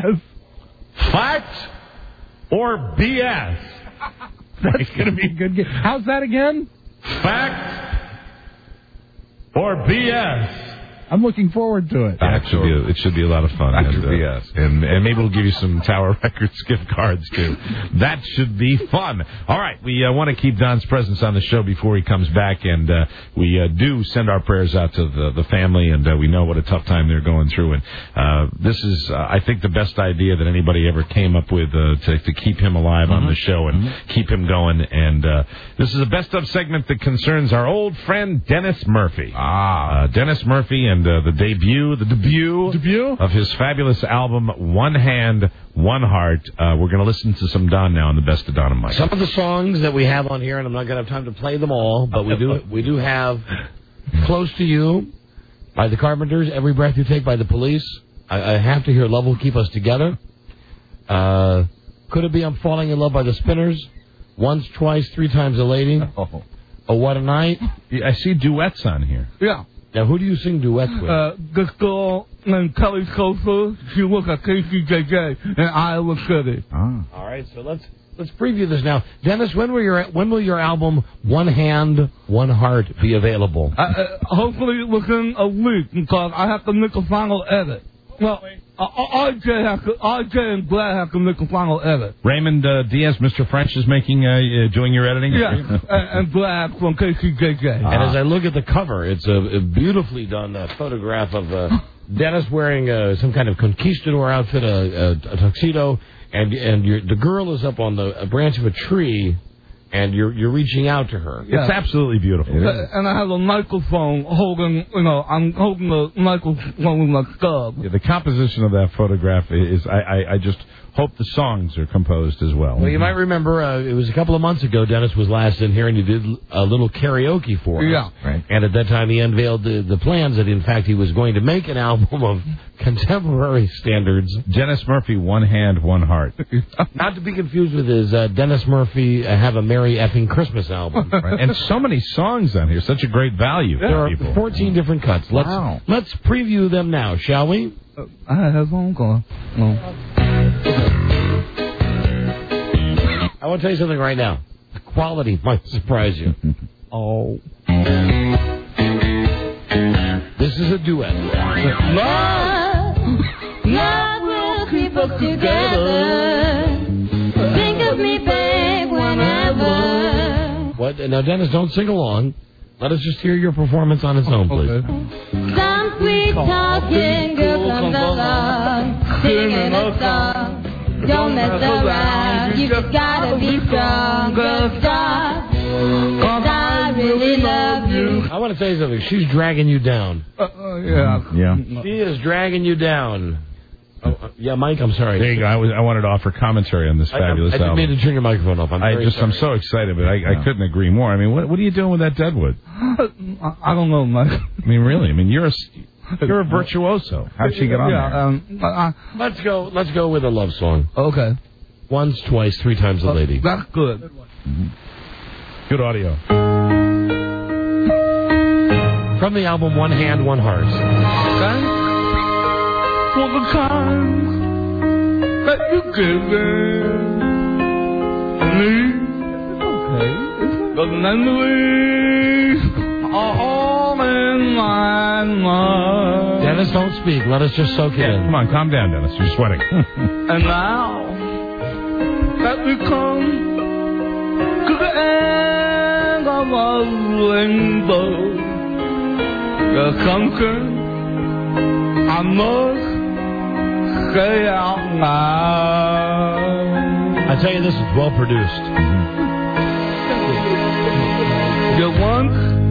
Fact or B S. That's going to be a good game. How's that again? Fact or B S. I'm looking forward to it. Yeah, it, should be a, it should be a lot of fun. And, uh, B S. and, and maybe we'll give you some Tower Records gift cards, too. That should be fun. All right, we uh, want to keep Don's presence on the show before he comes back, and uh, we uh, do send our prayers out to the, the family, and uh, we know what a tough time they're going through. And uh, this is, uh, I think, the best idea that anybody ever came up with uh, to, to keep him alive mm-hmm. on the show and mm-hmm. keep him going. And uh, this is a best-of segment that concerns our old friend Dennis Murphy. Ah. Uh, Dennis Murphy and uh, the debut The debut, debut of his fabulous album, One Hand, One Heart. Uh, we're going to listen to some Don now on the Best of Don and Mike. Some of the songs that we have on here, and I'm not going to have time to play them all, but we do we do have Close to You by the Carpenters, Every Breath You Take by the Police. I, I have to hear Love Will Keep Us Together. Uh, could it be I'm Falling in Love by the Spinners? Once, Twice, Three Times a Lady. Oh, oh What a Night. I see duets on here. Yeah. Now, who do you sing duets with? Uh, this girl named Kelly Coulter. She looks at K C J J, and Iowa City. Ah. All right, so let's let's preview this now. Dennis, when will your when will your album One Hand, One Heart be available? Uh, uh, hopefully within a week, because I have to make a final edit. Well, uh, R J have to, R J and Glad have to make a final edit. Raymond uh, Diaz, Mister French, is making uh, uh, doing your editing. Yeah, and, and Glad from K C J J. And as I look at the cover, it's a, a beautifully done uh, photograph of uh, Dennis wearing uh, some kind of conquistador outfit, a, a, a tuxedo, and and you're, the girl is up on the a branch of a tree. And you're you're reaching out to her. Yeah. It's absolutely beautiful. Uh, and I have a microphone holding, you know, I'm holding the microphone with my stub. Yeah, the composition of that photograph is, I, I, I just hope the songs are composed as well. Well, you might remember uh, it was a couple of months ago Dennis was last in here and he did a little karaoke for us. Yeah. Right. And at that time he unveiled the, the plans that, in fact, he was going to make an album of contemporary standards. Dennis Murphy, One Hand, One Heart. Not to be confused with his uh, Dennis Murphy uh, Have a Merry Effing Christmas album. Right. And so many songs on here, such a great value. There are people. fourteen different cuts. Let's, wow. let's preview them now, shall we? Uh, I have one going. No. I want to tell you something right now. The quality might surprise you. Oh. This is a duet. Love, love will keep us together. Think of me, babe, whenever. What? Now, Dennis, don't sing along. Let us just hear your performance on its own, please. Okay. Some sweet talking girl comes along, singing a song. Don't mess around, you just gotta be strong, girl, stop. 'Cause I really love you. I want to tell you something. She's dragging you down. Uh, uh, yeah. Yeah. She is dragging you down. Oh, uh, yeah, Mike, I'm sorry. There you go. I, was, I wanted to offer commentary on this fabulous I, I, I album. didn't mean to turn your microphone off. I'm I very just, sorry. I'm so excited, but I, I couldn't agree more. I mean, what, what are you doing with that Deadwood? I don't know, Mike. I mean, really? I mean, you're a, you're a virtuoso. How'd she get on yeah, there? Um, uh, let's go. Let's go with a love song. Okay. Once, twice, three times a lady. That's good. Mm-hmm. Good audio. From the album One Hand, One Heart. Thanks for the time that you given me. Okay. The memories are all in my mind. Dennis, don't speak. Let us just soak it Yeah, in. come on, calm down, Dennis. You're sweating. And now that we come to the end of our rainbow, the something I must say out loud. I tell you, this is well produced. You once,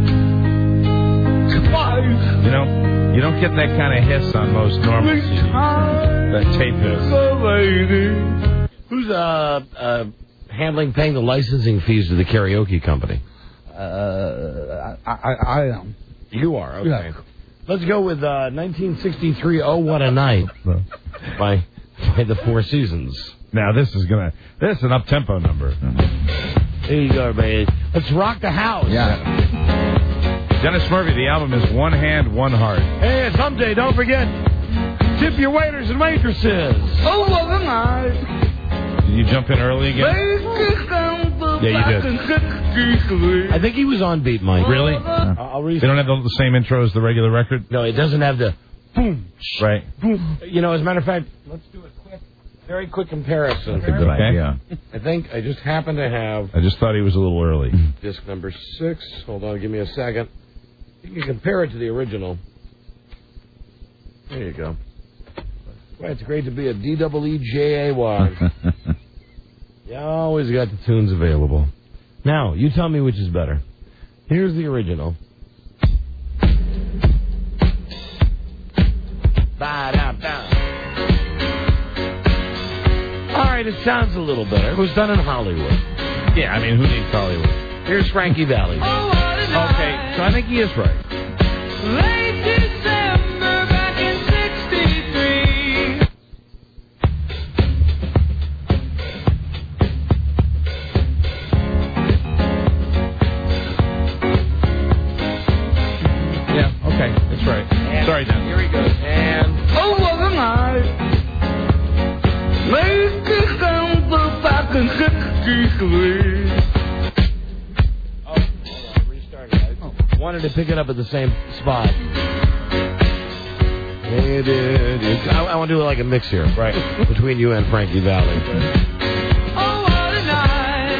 twice. You know, you don't get that kind of hiss on most normal C Ds. That tape hiss. Who's uh, uh, handling paying the licensing fees to the karaoke company? Uh, I, I, I am. You are, okay. Yeah. Let's go with uh, nineteen sixty-three, Oh, What a Night by, by the Four Seasons. Now, this is going to, this is an up-tempo number. There you go, baby. Let's rock the house. Yeah. Dennis Murphy, the album is One Hand, One Heart. Hey, and someday, don't forget, tip your waiters and waitresses. Oh, what a night. Did you jump in early again? Yeah, you did. I think he was on beat, Mike. Really? Uh, I'll read. They don't have the, the same intro as the regular record? No, it doesn't have the boom. Right. Boom. You know, as a matter of fact, let's do a quick, very quick comparison. That's a good idea. I think I just happen to have I just thought he was a little early. disc number six. Hold on, give me a second. You can compare it to the original. There you go. Well, it's great to be a D E E J A Y. You always got the tunes available. Now, you tell me which is better. Here's the original. Ba-da-ba. All right, it sounds a little better. It was done in Hollywood. Yeah, I mean, who needs Hollywood? Here's Frankie Valli. Okay, so I think he is right. Late December back in sixty-three. Yeah, okay, that's right. And Sorry, Dan. Here he goes. And Oh, what a night. Late December back in sixty-three. oh, hold on, restart it. I wanted to pick it up at the same spot. It is. I, I want to do like a mix here, right, between you and Frankie Valli. Oh, what a night.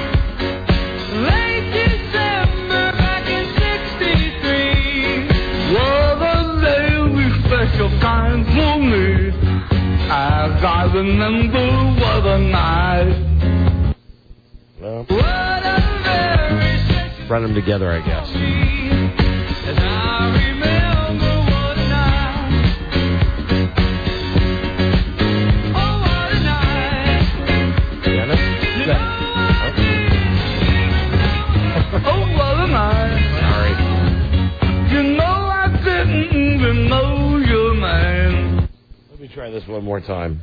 Late December back in sixty-three. What a day with special kind for me. As I remember, what a night. Well, What a very special run them together, I guess. as I remember, what a night. Oh, what a night. Dennis? Oh, what a night. Sorry. You know I didn't even know your name. Let me try this one more time.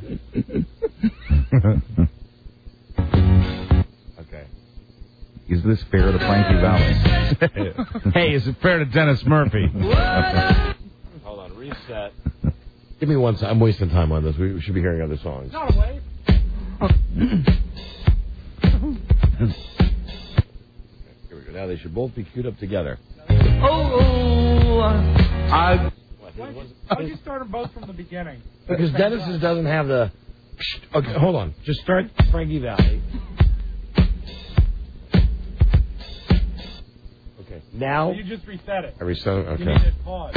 Okay. Is this fair to Frankie Valli? Hey, is it fair to Dennis Murphy? Hold on, reset. Give me one second. I'm wasting time on this. We should be hearing other songs. Not away. Here we go. Now they should both be queued up together. Oh, I. Why'd you start them both from the beginning? Because Dennis's doesn't have the... Okay, hold on. Just start Frankie Valli. Okay, now... You just reset it. I reset it? Okay. You need to pause.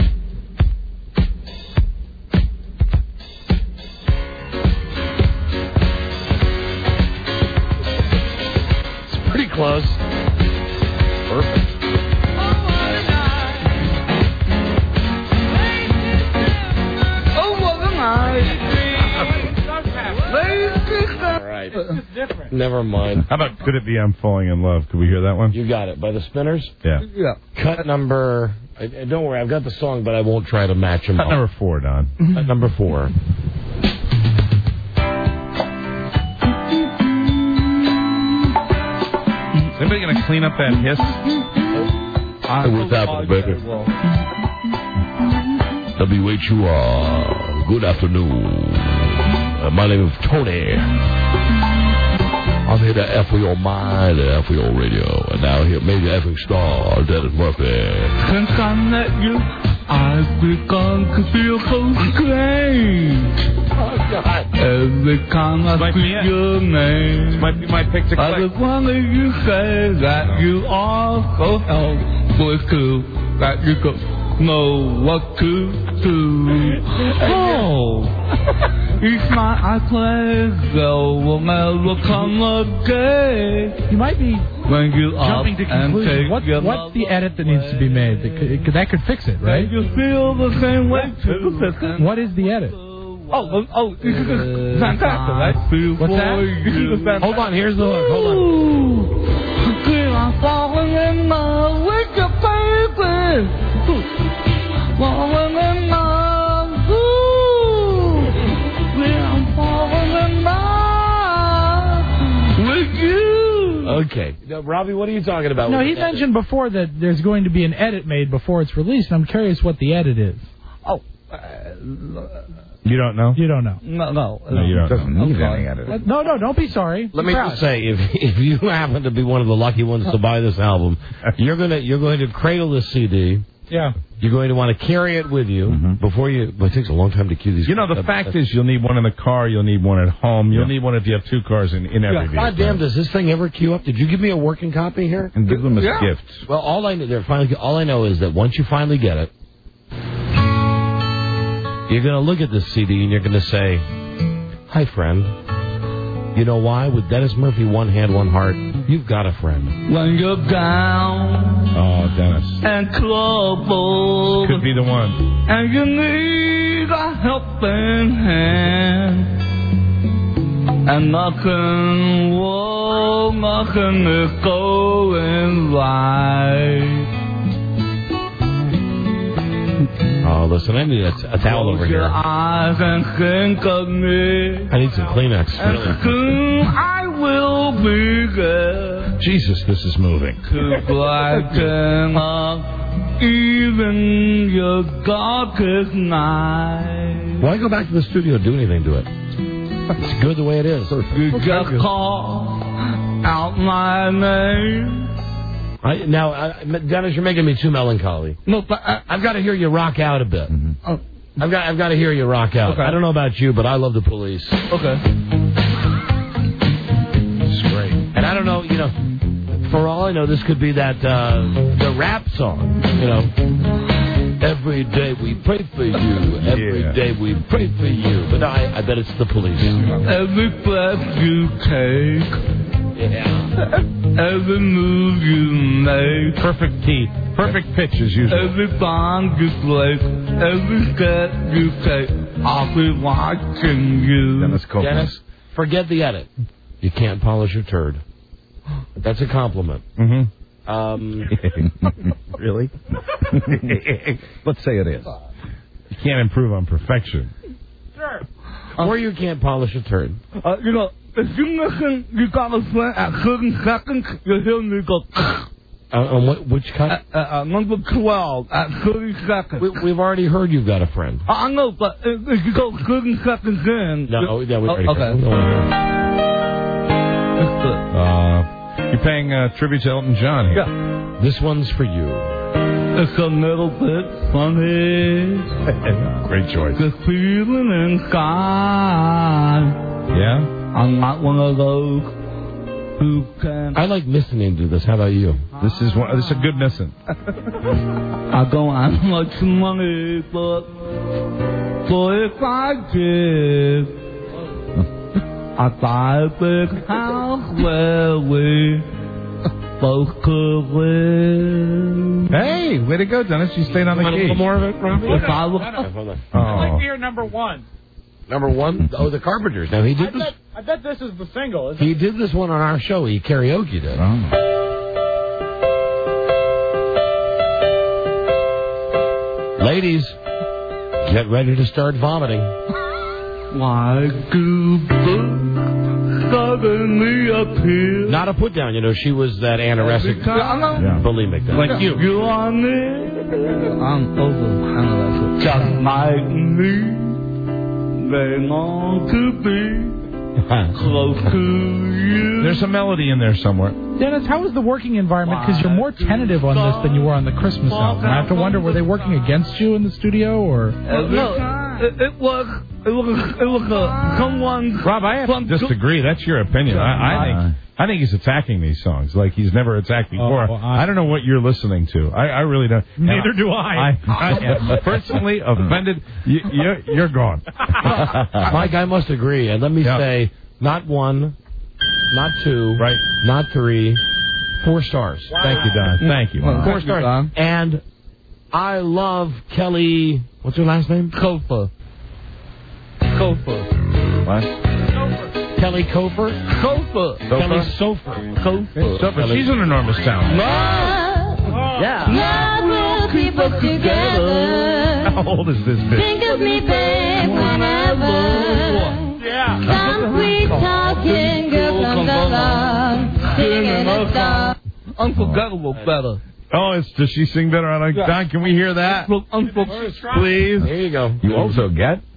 It's pretty close. Perfect. Oh, what a night. All right. It's different. Never mind. How about Could It Be I'm Falling in Love? Could we hear that one? You got it. By the Spinners? Yeah. Yeah. Cut number... I, I- don't worry, I've got the song, but I won't try to match them Cut up. number four, Don. Cut number four. Is anybody going to clean up that hiss? Hey, what's happening, baby? W H U R. Good afternoon. Uh, my name is Tony. I'm here to F your mind at F your radio. And now here, maybe effing star, Dennis Murphy. Since I met you, I've begun to feel so strange. Oh, God. Every time I speak your name, might be my pick to I just wonder you say that you are so helpful too, that you could know what to do. Oh, each night I play, though will never come again. You might be when you jumping to conclusions. What, what's the edit that needs to be made? That could, that could fix it, right? You feel the same way too. What is the edit? Oh, oh, oh, this is fantastic, right? What's that? Hold on, here's the hook. Hold on. I'm falling in love with your baby. Falling in love. Ooh. I'm falling in love with you. Okay. Now, Robbie, what are you talking about? No, he mentioned before that there's going to be an edit made before it's released, and I'm curious what the edit is. Oh. Uh, You don't know? You don't know. No, no. No, you don't Doesn't know. need Okay. any edit. No, no, don't be sorry. Let Be me proud. just say, if if you happen to be one of the lucky ones to buy this album, you're gonna you're going to cradle this C D. Yeah. You're going to want to carry it with you Mm-hmm. before you. Well, it takes a long time to cue these. You know, the uh, fact uh, is, you'll need one in the car, you'll need one at home, you'll need one if you have two cars in, in every God vehicle. damn, does this thing ever queue up? Did you give me a working copy here? And give them as Yeah. gifts. Well, all I know, they're finally, all I know is that once you finally get it, you're going to look at this C D and you're going to say, "Hi, friend. You know why? With Dennis Murphy, one hand, one heart, you've got a friend." When you're down Oh, Dennis. and troubled, Could be the one. and you need a helping hand, and nothing, whoa, nothing is going right. Oh, listen, I need a, a towel over Close your here. eyes and think of me. I need some Kleenex. And Really. soon I will be there Jesus, this is moving. to brighten up even your darkest night. Why go back to the studio and do anything to it? It's good the way it is. You just call out my name. I, now, I, Dennis, you're making me too melancholy. No, but I, I've got to hear you rock out a bit. Mm-hmm. oh, I've got, I've got to hear you rock out. Okay. I don't know about you, but I love the Police. okay. It's great. And I don't know, you know, for all I know, this could be that uh, the rap song. You know, every day we pray for you. Every Yeah. day we pray for you. But I, I bet it's the Police. Every breath you take, Yeah. every move you make, Perfect key. Perfect pitch as usual. every bond you break, every step you take, I'll be watching you. Dennis Copeland. Dennis, forget the edit. You can't polish a turd. That's a compliment. Mm-hmm. Um, Really? Let's say it is. You can't improve on perfection. Sure. or you can't polish a turd. Uh, you know, if you listen, you got a friend at thirty seconds, you hear me go. Uh, on what, which cut? Uh, uh, number twelve at thirty seconds. We, we've already heard you've got a friend. Uh, I know, but if, if you go thirty seconds in. No, yeah, we oh, already okay. heard. We already heard. Uh, you're paying uh, tribute to Elton John here. Yeah. This one's for you. It's a little bit funny. Great choice. The feeling inside. Yeah? I'm not one of those who can. I like listening to this. How about you? This is one, this is a good missing. I don't have much money, but so if I did, I'd buy a big house where we both could live. Hey, way to go, Dennis. You stayed on the Want a key. little more of it, Robbie? If I was, Hold on. Oh. I'd like to hear number one. Number one? Oh, the Carpenters. Now, he I did this. bet, I bet this is the single, isn't He it? did this one on our show. He karaoke'd it. Oh. Ladies, get ready to start vomiting. why do books Not a put down, you know. She was that anorexic, Yeah. bulimic, guy. Like you. You are near. I'm over. Just like me. They want to be close to you. There's a melody in there somewhere. Dennis, how was the working environment? Because you're more tentative on this than you were on the Christmas album. I have to wonder, were they working against you in the studio, or? Uh, no, it, it was. It was. It was uh, someone. Rob, I have to disagree. That's your opinion. I, I think. I think he's attacking these songs like he's never attacked before. Oh, well, I, I don't know what you're listening to. I, I really don't. Neither do I. I, I am personally offended. You, you're, you're gone. Mike, I must agree. And let me Yeah. say, not one, not two, right, not three, four stars. Wow. Thank you, Don. Thank you. Well, four stars. Don. And I love Kelly. What's her last name? Kofa. Kofa. What? Kelly Kofer? Kofa. Kelly Sofer. Kofa. Sofer. She's an enormous talent. Yeah. Love will keep us together. How old is this bitch? Think of me, babe, whenever. Yeah. Some sweet talking girl comes along, singing a song. Unforgettable better. Oh, it's, does she sing better? I like, Don, can we hear that? Please. There you go. You also get